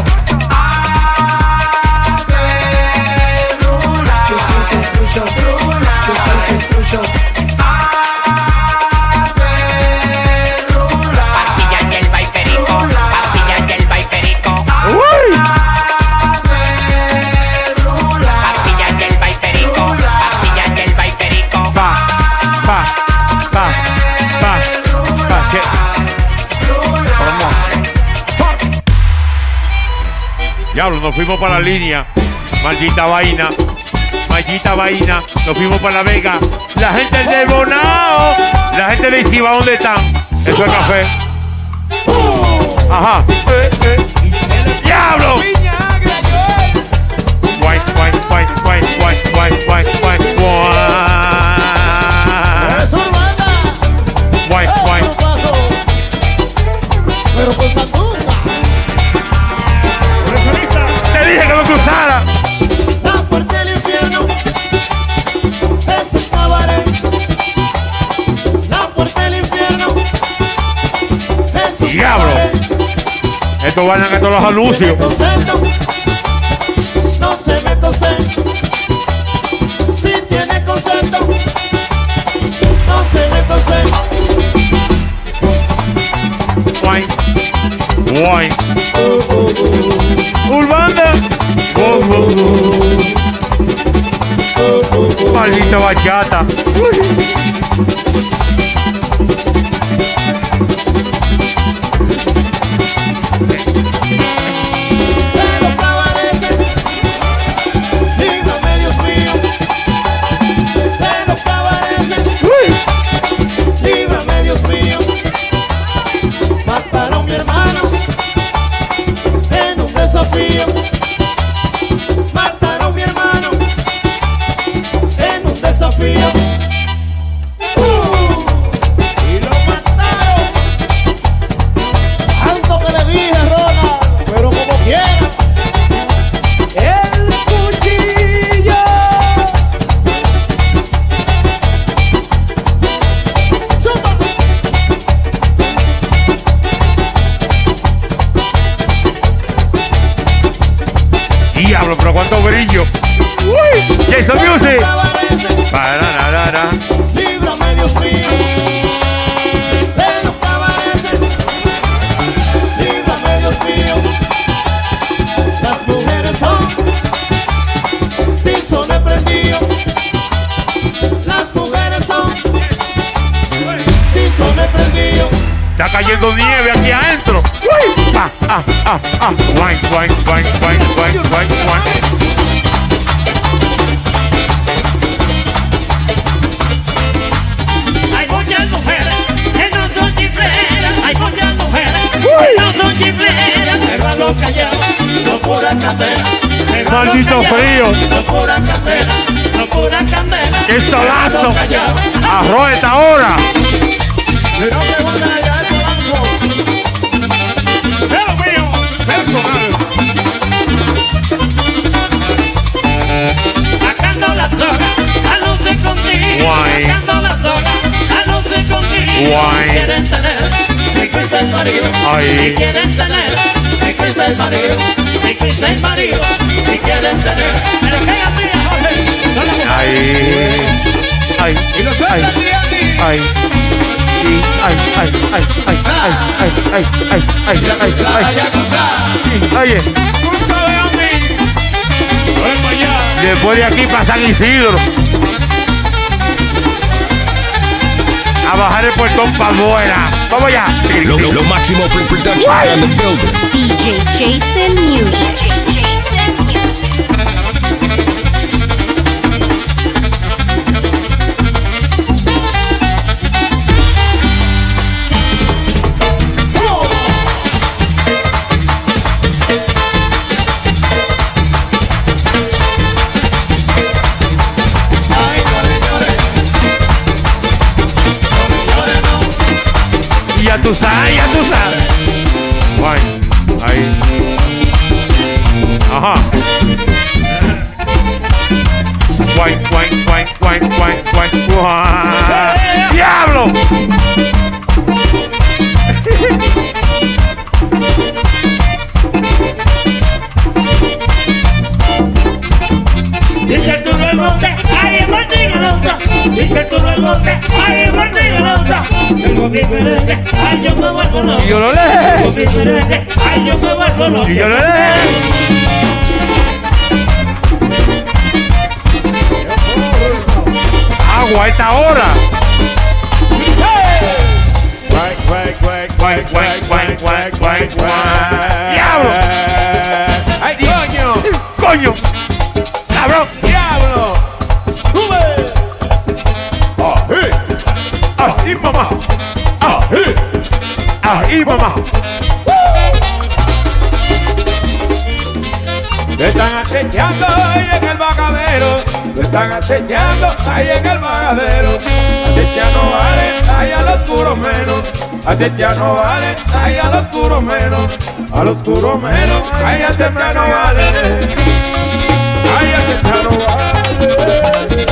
Pastilla y el vaiperico. Pastilla y el vaiperico. Pastilla y el vaiperico. Pastilla y el vaiperico. Pa, pa, pa, pa, pa, ¿qué? Diablo, nos fuimos para la línea. Maldita vaina. Maldita vaina. Nos fuimos para La Vega. La gente del Bonao. La gente de Isiba, ¿dónde están? Eso es café. Ajá. Eh, eh. ¡Diablo! Wine, wine, wine, wine, wine, wine, wine, wine, wine. Wine, wine. Pero con Sandunga. Te dije que no cruzara. La puerta del infierno es un cabaret. La puerta del infierno es un Diablo. Estos van a todos los anuncios. No se meta usted. Si tiene concepto, no se meta usted. Wine. Wine. Urbanda. Maldita bachata. Pero cabarece, dígame Dios mío. Pero cabarece, líbrame Dios mío. Mataron a mi hermano en un desafío. Mataron a mi hermano en un desafío. Uh. muera. Líbrame, Dios mío, de no padecer. Líbrame, Dios mío. Las mujeres son tizones prendidos. Las mujeres son tizones prendidos. Está cayendo nieve aquí adentro. Ah, ah, ah, ah. Wine, wine, wine, wine, wine, wine, wine. Hay muchas mujeres que no son chifleras. Hay muchas mujeres que no son chifleras. Pero a lo callado, no pura candela. Pero a lo Maldito callado, frío. no pura candela. No pura candela. ¡Qué solazo! Pero a lo callado, Arroz esta hora. pero que van a llegar el banco. Pero mío, personal. Sacando las horas, a no ser contigo. Guay. Sacando las horas, a no ser contigo. Guay. Si quieren tener, me cuesta el marido. Ay. Si quieren tener, me cuesta el marido. Me cuesta el marido. Si quieren tener. Pero que ella tía, Jorge. No la mujer. Ay. Ay. Y lo Ay. suelta, tía, tía. Ay. Sí. Ay, ay, ay, ay, ay, ay, ay, ay, ay, ay, ay, ay. Oye, después de aquí para San Isidro. A bajar el portón para afuera. Vamos ya. Lo, lo, lo máximo production on the building. D J Jason Music. Ya tú sabes, ya tú sabes. Guay, ahí. Ajá. Guay, guay, guay, guay, guay, guay, guay. ¡Diablo! Dice el turno del monte, ahí en Martín Alonso. Dice el turno del monte, ahí en Martín Alonso. Tengo mi merengue, ay yo me vuelvo loco. Y yo lo leo. Tengo mi merengue, ay yo me vuelvo loco. Y yo lo leo. Agua a esta hora. Guay, guay, guay, Guay, guay, guay, guay, guay, guay. ¡Diablo! ¡Ay, coño! ¡Coño! ¡Cabrón! ¡Diablo! ¡Sube! ¡Ahí! ¡Ahí, mamá! ¡Ahí! ¡Ahí, mamá! Te están acechando ahí en el vagadero. Te están acechando ahí en el vagadero. Acecha no vale, ahí al oscuro menos. Acecha no vale, ahí al oscuro menos. Al oscuro menos, ahí al temprano vale. Ahí acecha no vale.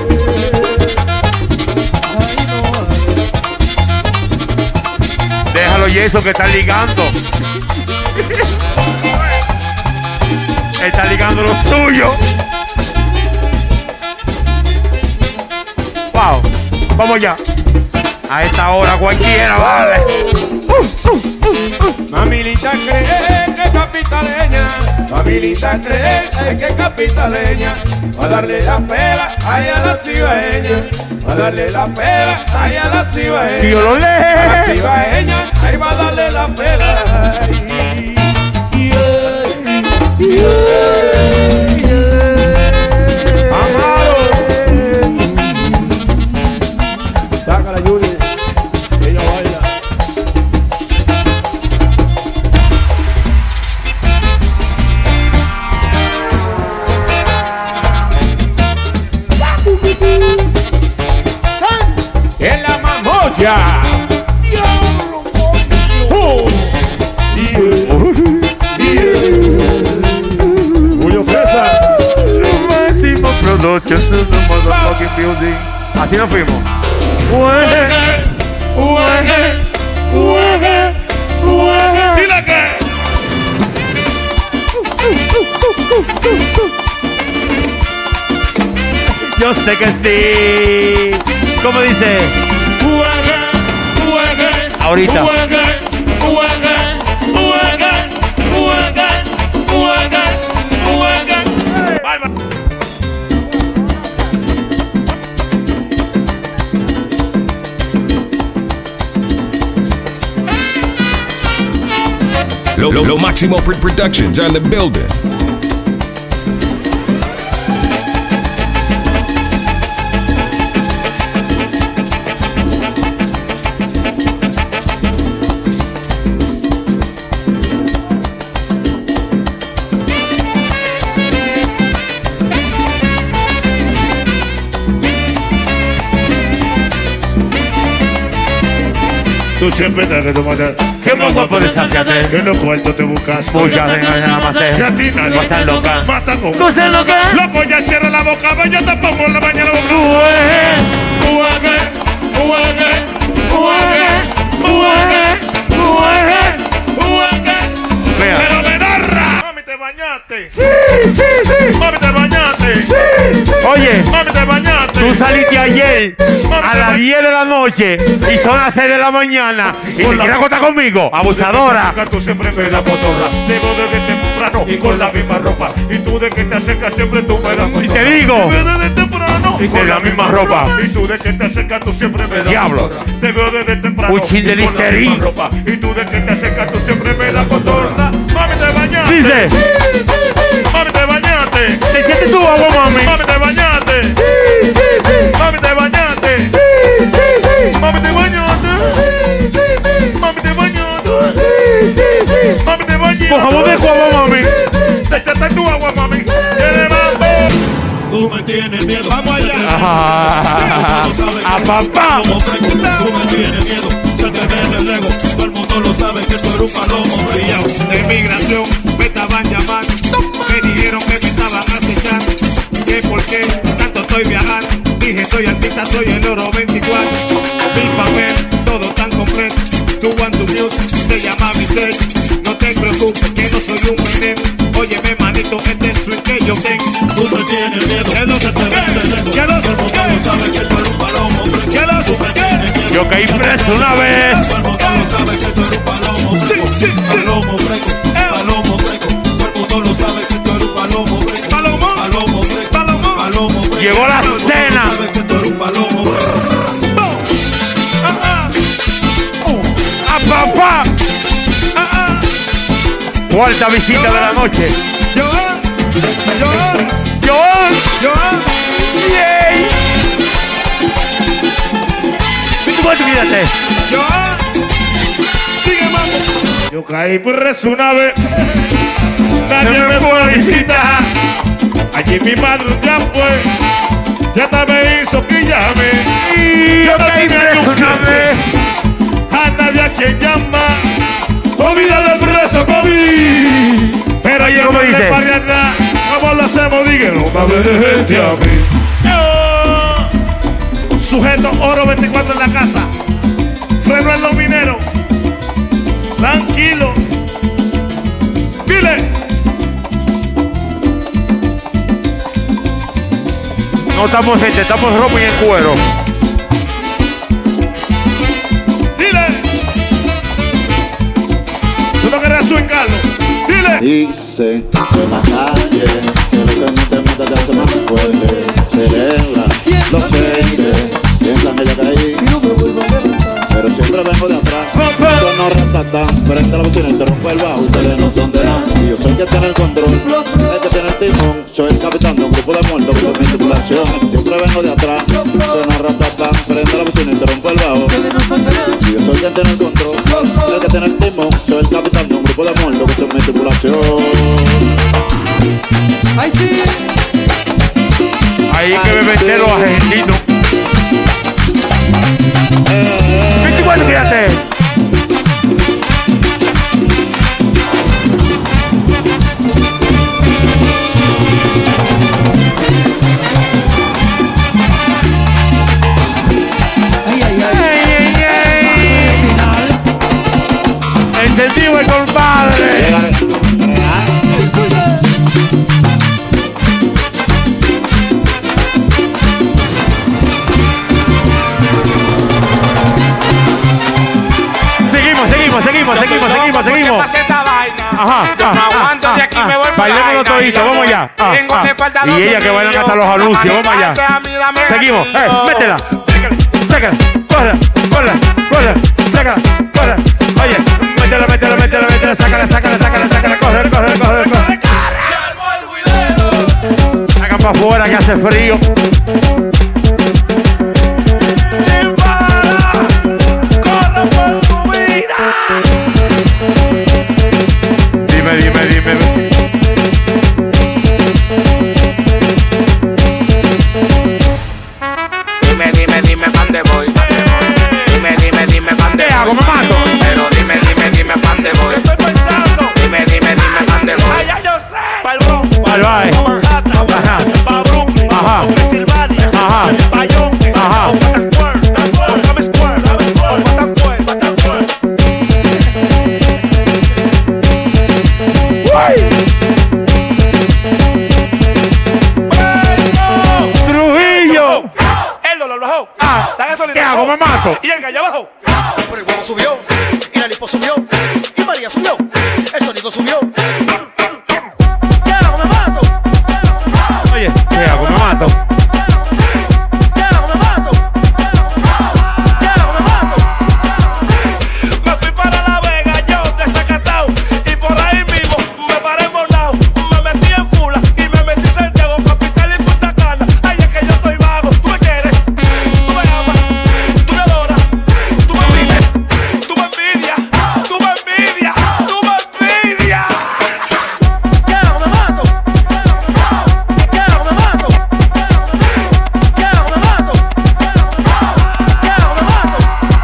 Déjalo y eso que está ligando. Está ligando lo suyo. Wow. Vamos ya. A esta hora cualquiera vale. Mamilita cree que es capitaleña. Mamilita cree que es capitaleña. Va a darle la pela ahí a la cibaeña. Va a darle la pela ahí a la cibaeña. Y yo lo leo. A la cibaeña, ahí va a darle la pela. Ay. Yeah, yeah, yeah. Amado. Saca la Yuri, que ella baila. En la mamoya. Oh. Julio César. Lo máximo production to the motherfucking building. Así nos fuimos. Ueje, ueje, ueje, ueje. Dile que. Yo sé que sí. ¿Cómo dice? Ahorita. Lo, lo, lo Máximo Productions on the building. Tú siempre te que tomaste. ¿Qué mozo por desafiarte? En los cuartos te buscas. Muchas veces nada más Y a ti nadie. no estás loca. Mata con. ¿No estás loca? Loco, ya cierra la boca. Ven, yo te pongo en la mañana la boca. Uague, uague, uague, uague, uague, uague. Vea. Pero menarra. Mami, te bañaste. Sí, sí, sí. Mami, te bañaste. Sí, sí. Oye, Mami, te bañaste. tú saliste ayer a las diez de la noche y son las seis de la mañana y te quieres acostar conmigo, abusadora. Tú siempre me das cotorra. Digo desde temprano y con la misma ropa. Y tú de que te acercas siempre tú me das cotorra. Y te digo. Te veo desde temprano Y con la misma ropa. Y tú de que te acercas tú siempre me das Diablo. cotorra. Te veo desde temprano Un chin de y con la Listerine. misma ropa. Y tú de que te acercas tú siempre me das cotorra. Mami, te bañaste. Dice. Sí, sí, sí. Mami, te bañaste. ¿Te sientes tú agua, mami? Mami, te bañaste. Sí, sí, sí. Mami, te bañaste. Sí, sí, sí. Mami, te bañaste. Sí, sí, sí. Mami, te bañaste. Sí, sí, sí. Mami, te bañaste. Por favor, de agua, mami. Te echaste tu agua, mami. Te levanto. Tú me tienes miedo. Vamos allá. Ah, a papá. Tú me tienes miedo. Se te ve el lego. Todo el mundo lo sabe que tú eres un palomo brillado. De migración me estaban llamando. Me dijeron que me estaban acechando. Que por qué tanto estoy viajando. Dije soy artista, soy el oro veinticuatro. Mi papel, todo tan completo. Tu one to music, se llama mi sello. No te preocupes que no soy un veneno. Óyeme manito, este es swing que yo tengo. Tú me tienes miedo. Que no se te vende. Que no se te vende. Sabes que tú eres un palomo. Que no se te vende. Yo caí preso una vez. Todo el mundo sabe que tú eres un palomo. Sí, sí, sí. Palomo freco. Palomo freco. Todo el mundo lo sabe que tú eres un palomo freco. Palomo. Palomo freco. Palomo. Palomo freco. Llegó la cena. Sabes que tú eres un palomo freco. A papá. Cuarta visita de la noche. Joan, Joan, Joan, Joan. Yay. ¿Y tú cuánto quédate? Joan. Sigue, mamá. Yo caí preso una vez. Nadie me fue a visitar. Allí mi madre ya fue. Ya te me hizo que llame. Yo caí preso una vez. A nadie a quien llama. Olvídalo el preso COVID. Pero Oye, yo ¿cómo no dice? le pagué nada. ¿Cómo lo hacemos? Díganlo, no me hable de gente a mí. Yo, sujeto oro veinticuatro en la casa. Freno en los mineros. Tranquilo. Dile. No estamos gente, estamos ropa y en cuero. Dile. Tú no querés swingarlo. Dile. Dice en la calle que lo que no te mata te hace más fuerte. Serena, lo sé, piensan que ya caí, pero siempre vengo de atrás. Sono ratatán, frente a la bocina y te rompo el bajo. Ustedes no son de nada y yo soy el que tiene el control, el que tiene el timón. Soy el capitán de un grupo de muertos con mi tripulación. Siempre vengo de atrás. Sono ratatán, frente a la bocina y te rompo el bajo. Y yo soy el que tiene el control, el que tiene el timón. Soy el capitán de un grupo de muertos con mi tripulación. Ay, sí. Ahí que me meter los argentinos. veinticuatro, fíjate. Ay, ay, ay. Encendido el compadre. seguimos, seguimos, seguimos, seguimos. Ajá, Yo no aguanto de aquí, me voy por Bailemos todito, vamos allá. Ah, ah. Y ella que bailan hasta los anuncios, vamos allá. Seguimos, eh, métela. Sácala, corre, corre, corre, sácala, corre. Oye, métela, métela, métela, métela, sácala, sácala, sácala, sácala, corre, corre, corre, corre. Sacan para afuera que hace frío. Dime, dime, dime. Dime, dime, dime, ¿pa' dónde voy? Dime, dime, dime, ¿pa' dónde voy? ¿Qué hago, me mato? Pero dime, dime, dime, ¿pa' dónde voy? Estoy pensando. Dime, dime, dime, ¿pa' dónde voy? Allá yo sé. Pa'l Bronx, Pa'l Bay. pa' Manhattan, Ajá. pa' Brooklyn, Ajá. pa' Pensilvania, Ajá. pa' Yonke, Ajá. o pa' Times Square, o Times Square, o pa' Times Square, pa' Times Square. Trujillo. El dólar bajó, Ah, la gasolina ¿qué hago? bajó, Me mato. y el gallo bajó. Pero el huevo subió, y la lipo subió, y María subió, el sonido subió. ¿Qué hago? Me mato. Oye, ¿qué hago? Me mato. ¿Qué hago? Me mato. ¿Qué hago? Me mato. Me fui para La Vega, yo desacatado, y por ahí mismo me paré en Bonao. Me metí en Fula y me metí en Santiago, capital y Punta Cana. Ay, es que yo estoy vago. Tú me quieres, tú me amas, tú me adoras, tú me envidias, tú me envidias, tú me envidias, tú me envidias. ¿Qué hago? Me mato. ¿Qué hago? Me mato. ¿Qué hago? Me mato. ¿Qué hago? Me mato.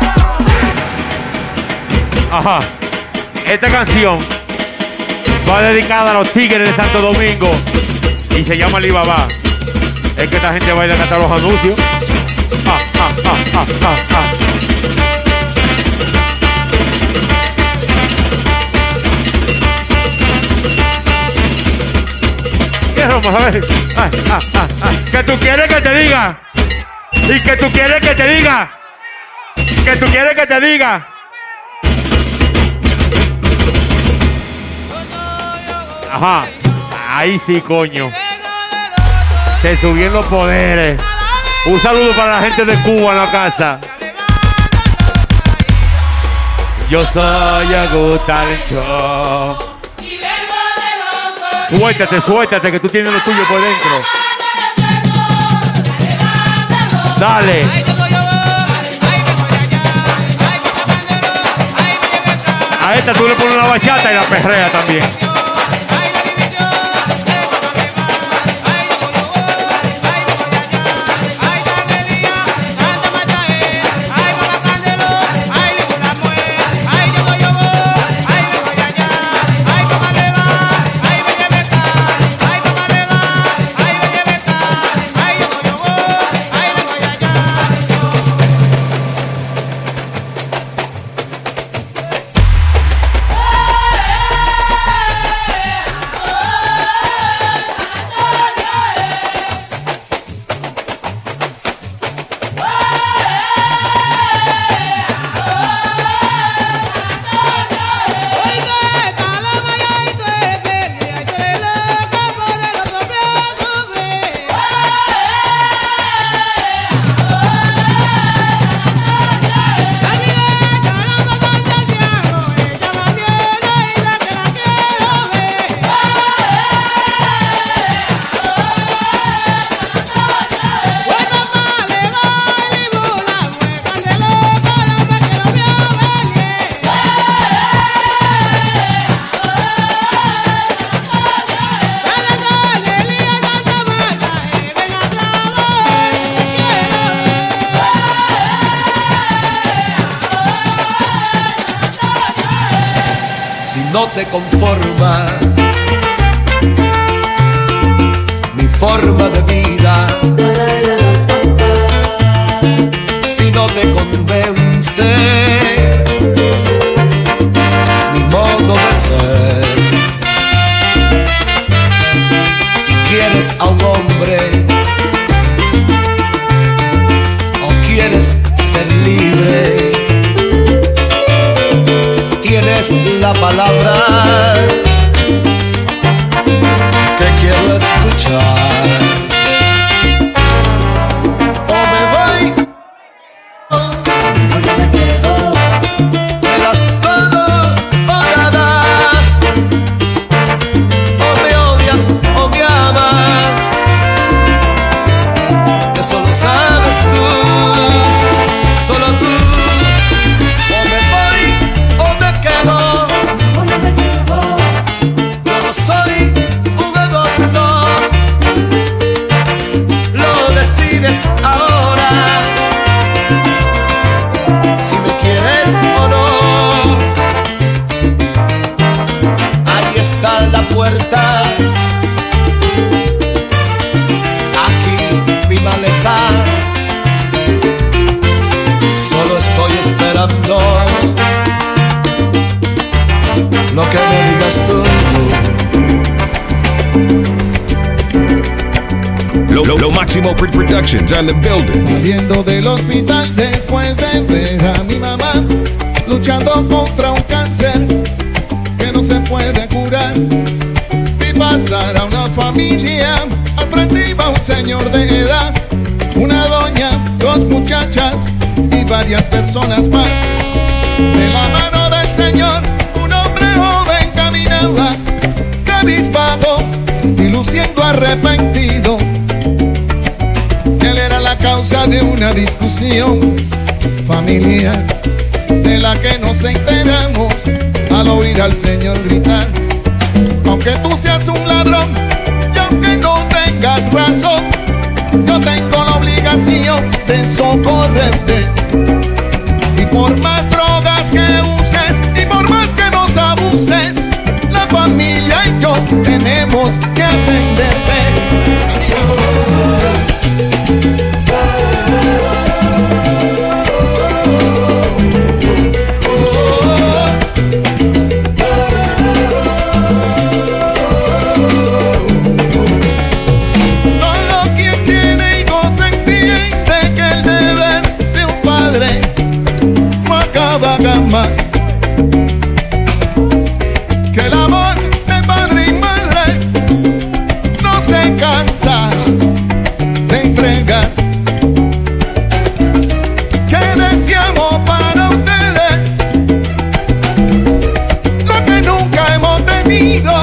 Ajá. Esta canción va dedicada a los tigres de Santo Domingo y se llama Alibaba. Es que esta gente baila hasta los anuncios. Ah, ah, ah, ah, ah, ah. ¿Qué vamos a ver? Ah, ah, ah, ah. Que tú quieres que te diga. Y que tú quieres que te diga. Que tú quieres que te diga. Ajá, ahí sí, coño. Se subieron los poderes. Un saludo para la gente de Cuba en la casa. Yo soy Agustín Show. Suéltate, suéltate, que tú tienes lo tuyo por dentro. Dale. A esta tú le pones una bachata y la perrea también. No te conforma mi forma de vida, si no te convence mi modo de ser, si quieres a un hombre o quieres ser libre, tienes la palabra que quiero escuchar. O me voy o yo me quedo. Me das todo o nada. O me odias o me amas. Eso lo sabes tú, solo tú. O me voy o me quedo. O yo me quedo. Yo no soy un adorno. Lo decides ahora. Si me quieres o no. Ahí está la puerta. Aquí mi maleta. Solo estoy esperando lo que me digas tú. Lo, lo, lo Máximo Productions on the building. Saliendo del hospital después de ver a mi mamá luchando contra un cáncer que no se puede curar. Vi pasar a una familia, al frente iba un señor de edad, una doña, dos muchachas y varias personas más. De la mano del señor, un hombre joven caminaba, cabizbajo y luciendo arrepentido. Él era la causa de una discusión familiar, de la que nos enteramos al oír al señor gritar: aunque tú seas un ladrón y aunque no tengas razón, yo tengo la obligación de socorrerte. Y por más drogas que uses y por más que nos abuses, la familia y yo tenemos que atenderte. Solo quien tiene hijos entiende que el deber de un padre no acaba jamás, que el amor de padre y madre no se cansa de entregar, que deseamos para ustedes lo que nunca hemos tenido,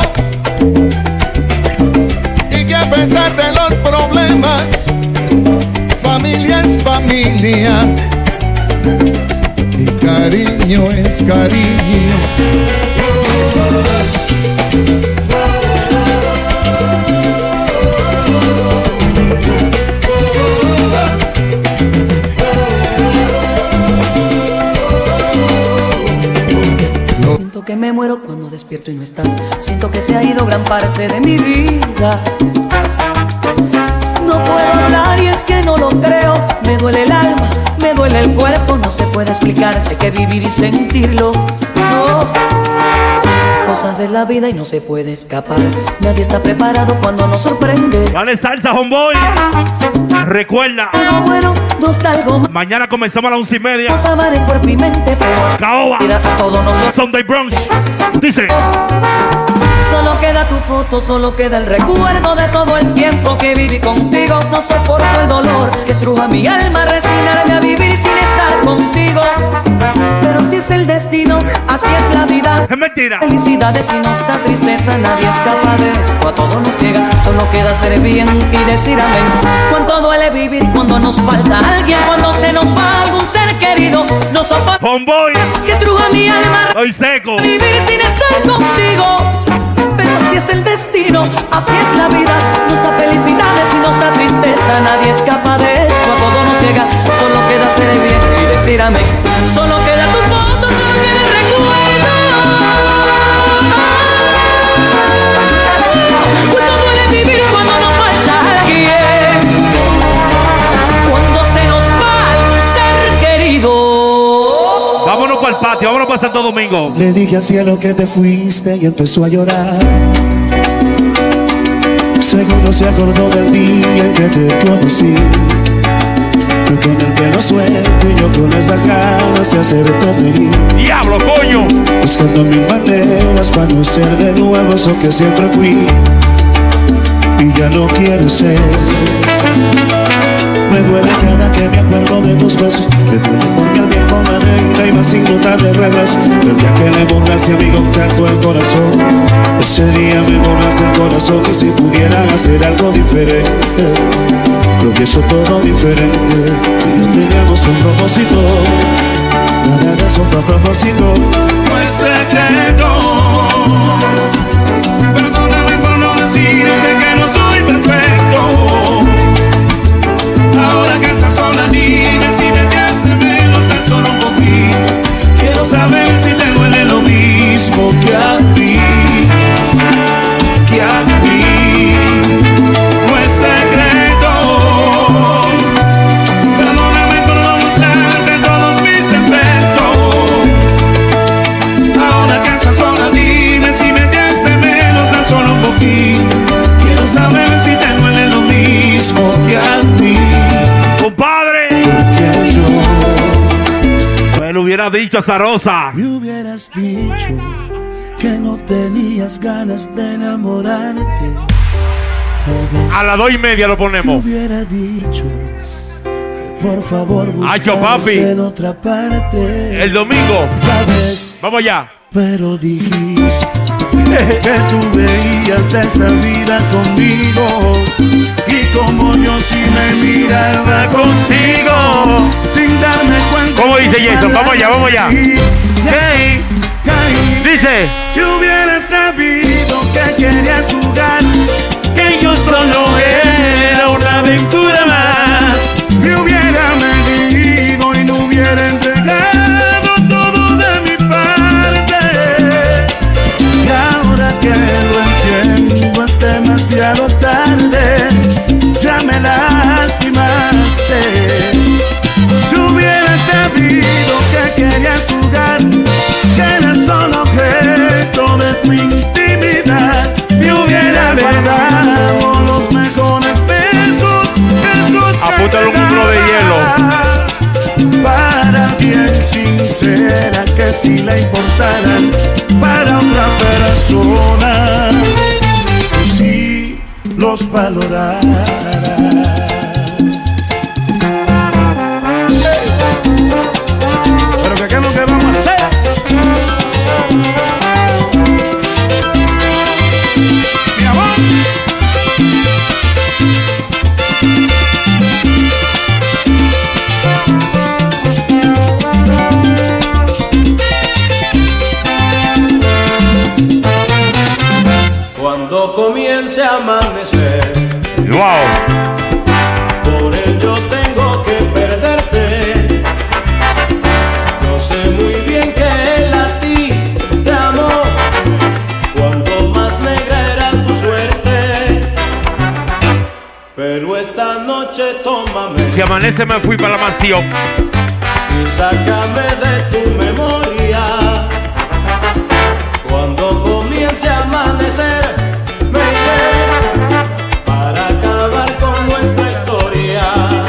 y que a pesar de los problemas, familia es familia y cariño es cariño. Siento que me muero cuando despierto y no estás. Siento que se ha ido gran parte de mi vida. No puedo hablar y es que no lo creo. Me duele el alma, me duele el cuerpo. No se puede explicar, hay que vivir y sentirlo. No, cosas de la vida y no se puede escapar. Nadie está preparado cuando nos sorprende. Dale salsa, homeboy. Recuerda, Pero bueno, no está algo más. mañana comenzamos a las once y media. Vamos a amar en cuerpo y mente, pero así Caoba, vida a todos nosotros. Sunday Brunch. Dice: Solo queda tu foto, solo queda el recuerdo de todo el tiempo que viví contigo. No soporto el dolor que estruja mi alma, resignarme a vivir sin estar contigo. Pero si es el destino, así es la vida. Es mentira. Felicidades y no está tristeza, nadie escapa de esto, a todos nos llega. Solo queda ser bien y decir amén. Cuánto duele vivir cuando nos falta alguien, cuando se nos va algún ser querido. No soporto Homeboy, que estruja mi alma, hoy seco. vivir sin estar contigo. Pero así es el destino, así es la vida. No está felicidades y no está tristeza, nadie escapa de esto, a todo nos llega. Solo queda ser bien y decir amén. Solo queda tu foto, solo queda el recuerdo. Cuánto duele vivir cuando nos falta alguien, cuando se nos va algún ser querido. Vámonos para el patio, vámonos para Santo Domingo. Le dije al cielo que te fuiste y empezó a llorar. Seguro se acordó del día en que te conocí. Tu con el pelo suelto y yo con esas ganas de hacerte reír. ¡Diablo, coño! Buscando mil maneras para no ser de nuevo eso que siempre fui y ya no quiero ser. Me duele cada que me acuerdo de tus besos. Me duele porque el tiempo me deja y va sin notar de regreso. El día que le borraste a mi contacto el corazón, ese día me borraste el corazón. Que si pudiera hacer algo diferente, lo hubiese todo diferente. Y no teníamos un propósito, nada de eso fue a propósito. No es secreto. Perdóname por no decirte que no soy perfecto. Ahora que esa sola dime si me quieres de menos tan solo un poquito. Quiero saber si te duele lo mismo que a mí, que a mí. No es secreto. Perdóname por no mostrarte todos mis defectos. Ahora que esa sola dime si me quieres de menos tan solo un poquito. Quiero saber si te duele lo mismo que a mí. Me lo hubiera dicho a Zarosa. Me hubieras dicho que no tenías ganas de enamorarte. A las dos y media lo ponemos. Te hubiera dicho que por favor Hacho, papi. en otra parte. El domingo. Ya ves, vamos ya. Pero dijiste que tú veías esta vida conmigo. Y como yo sí me miraba contigo, sin darme cuenta. ¿Cómo dice Jason? Vamos allá, vamos allá. Caí, caí. Dice: si hubiera sabido que querías jugar, que yo solo era una aventura más, me hubiera medido y no hubiera entregado todo de mi parte. Y ahora que lo entiendo es demasiado tarde. Ya me lastimaste. Si hubiera sabido que querías jugar, que eras solo objeto de tu intimidad, me hubiera guardado los mejores besos, besos que apúntale un culo de hielo. Para alguien sincera que si le importaran, para otra persona que sí los valorara. Pero que qué es lo que vamos a hacer. Mi amor. Cuando comience a amanecer, wow, por él yo tengo que perderte. Yo sé muy bien que él a ti te amó. Cuando más negra era tu suerte, pero esta noche tómame. Si amanece me fui para la mansión y sácame de tu memoria. Cuando comience a amanecer, me iré para acabar con nuestra historia.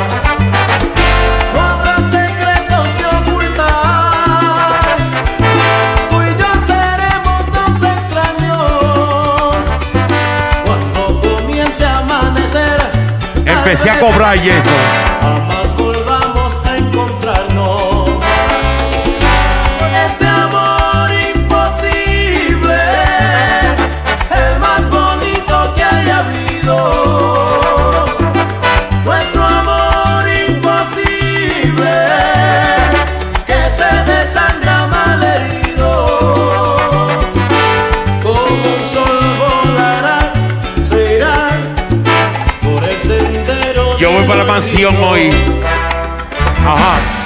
No habrá secretos que ocultar. Tú y yo seremos dos extraños. Cuando comience a amanecer, empecé a cobrar y eso. jamás volvamos a encontrarnos. Este amor imposible, el más bonito que haya habido. Nuestro amor imposible, que se desangra malherido. Como un sol volará, se irá por el sendero. Yo voy para la mansión hoy. Ajá.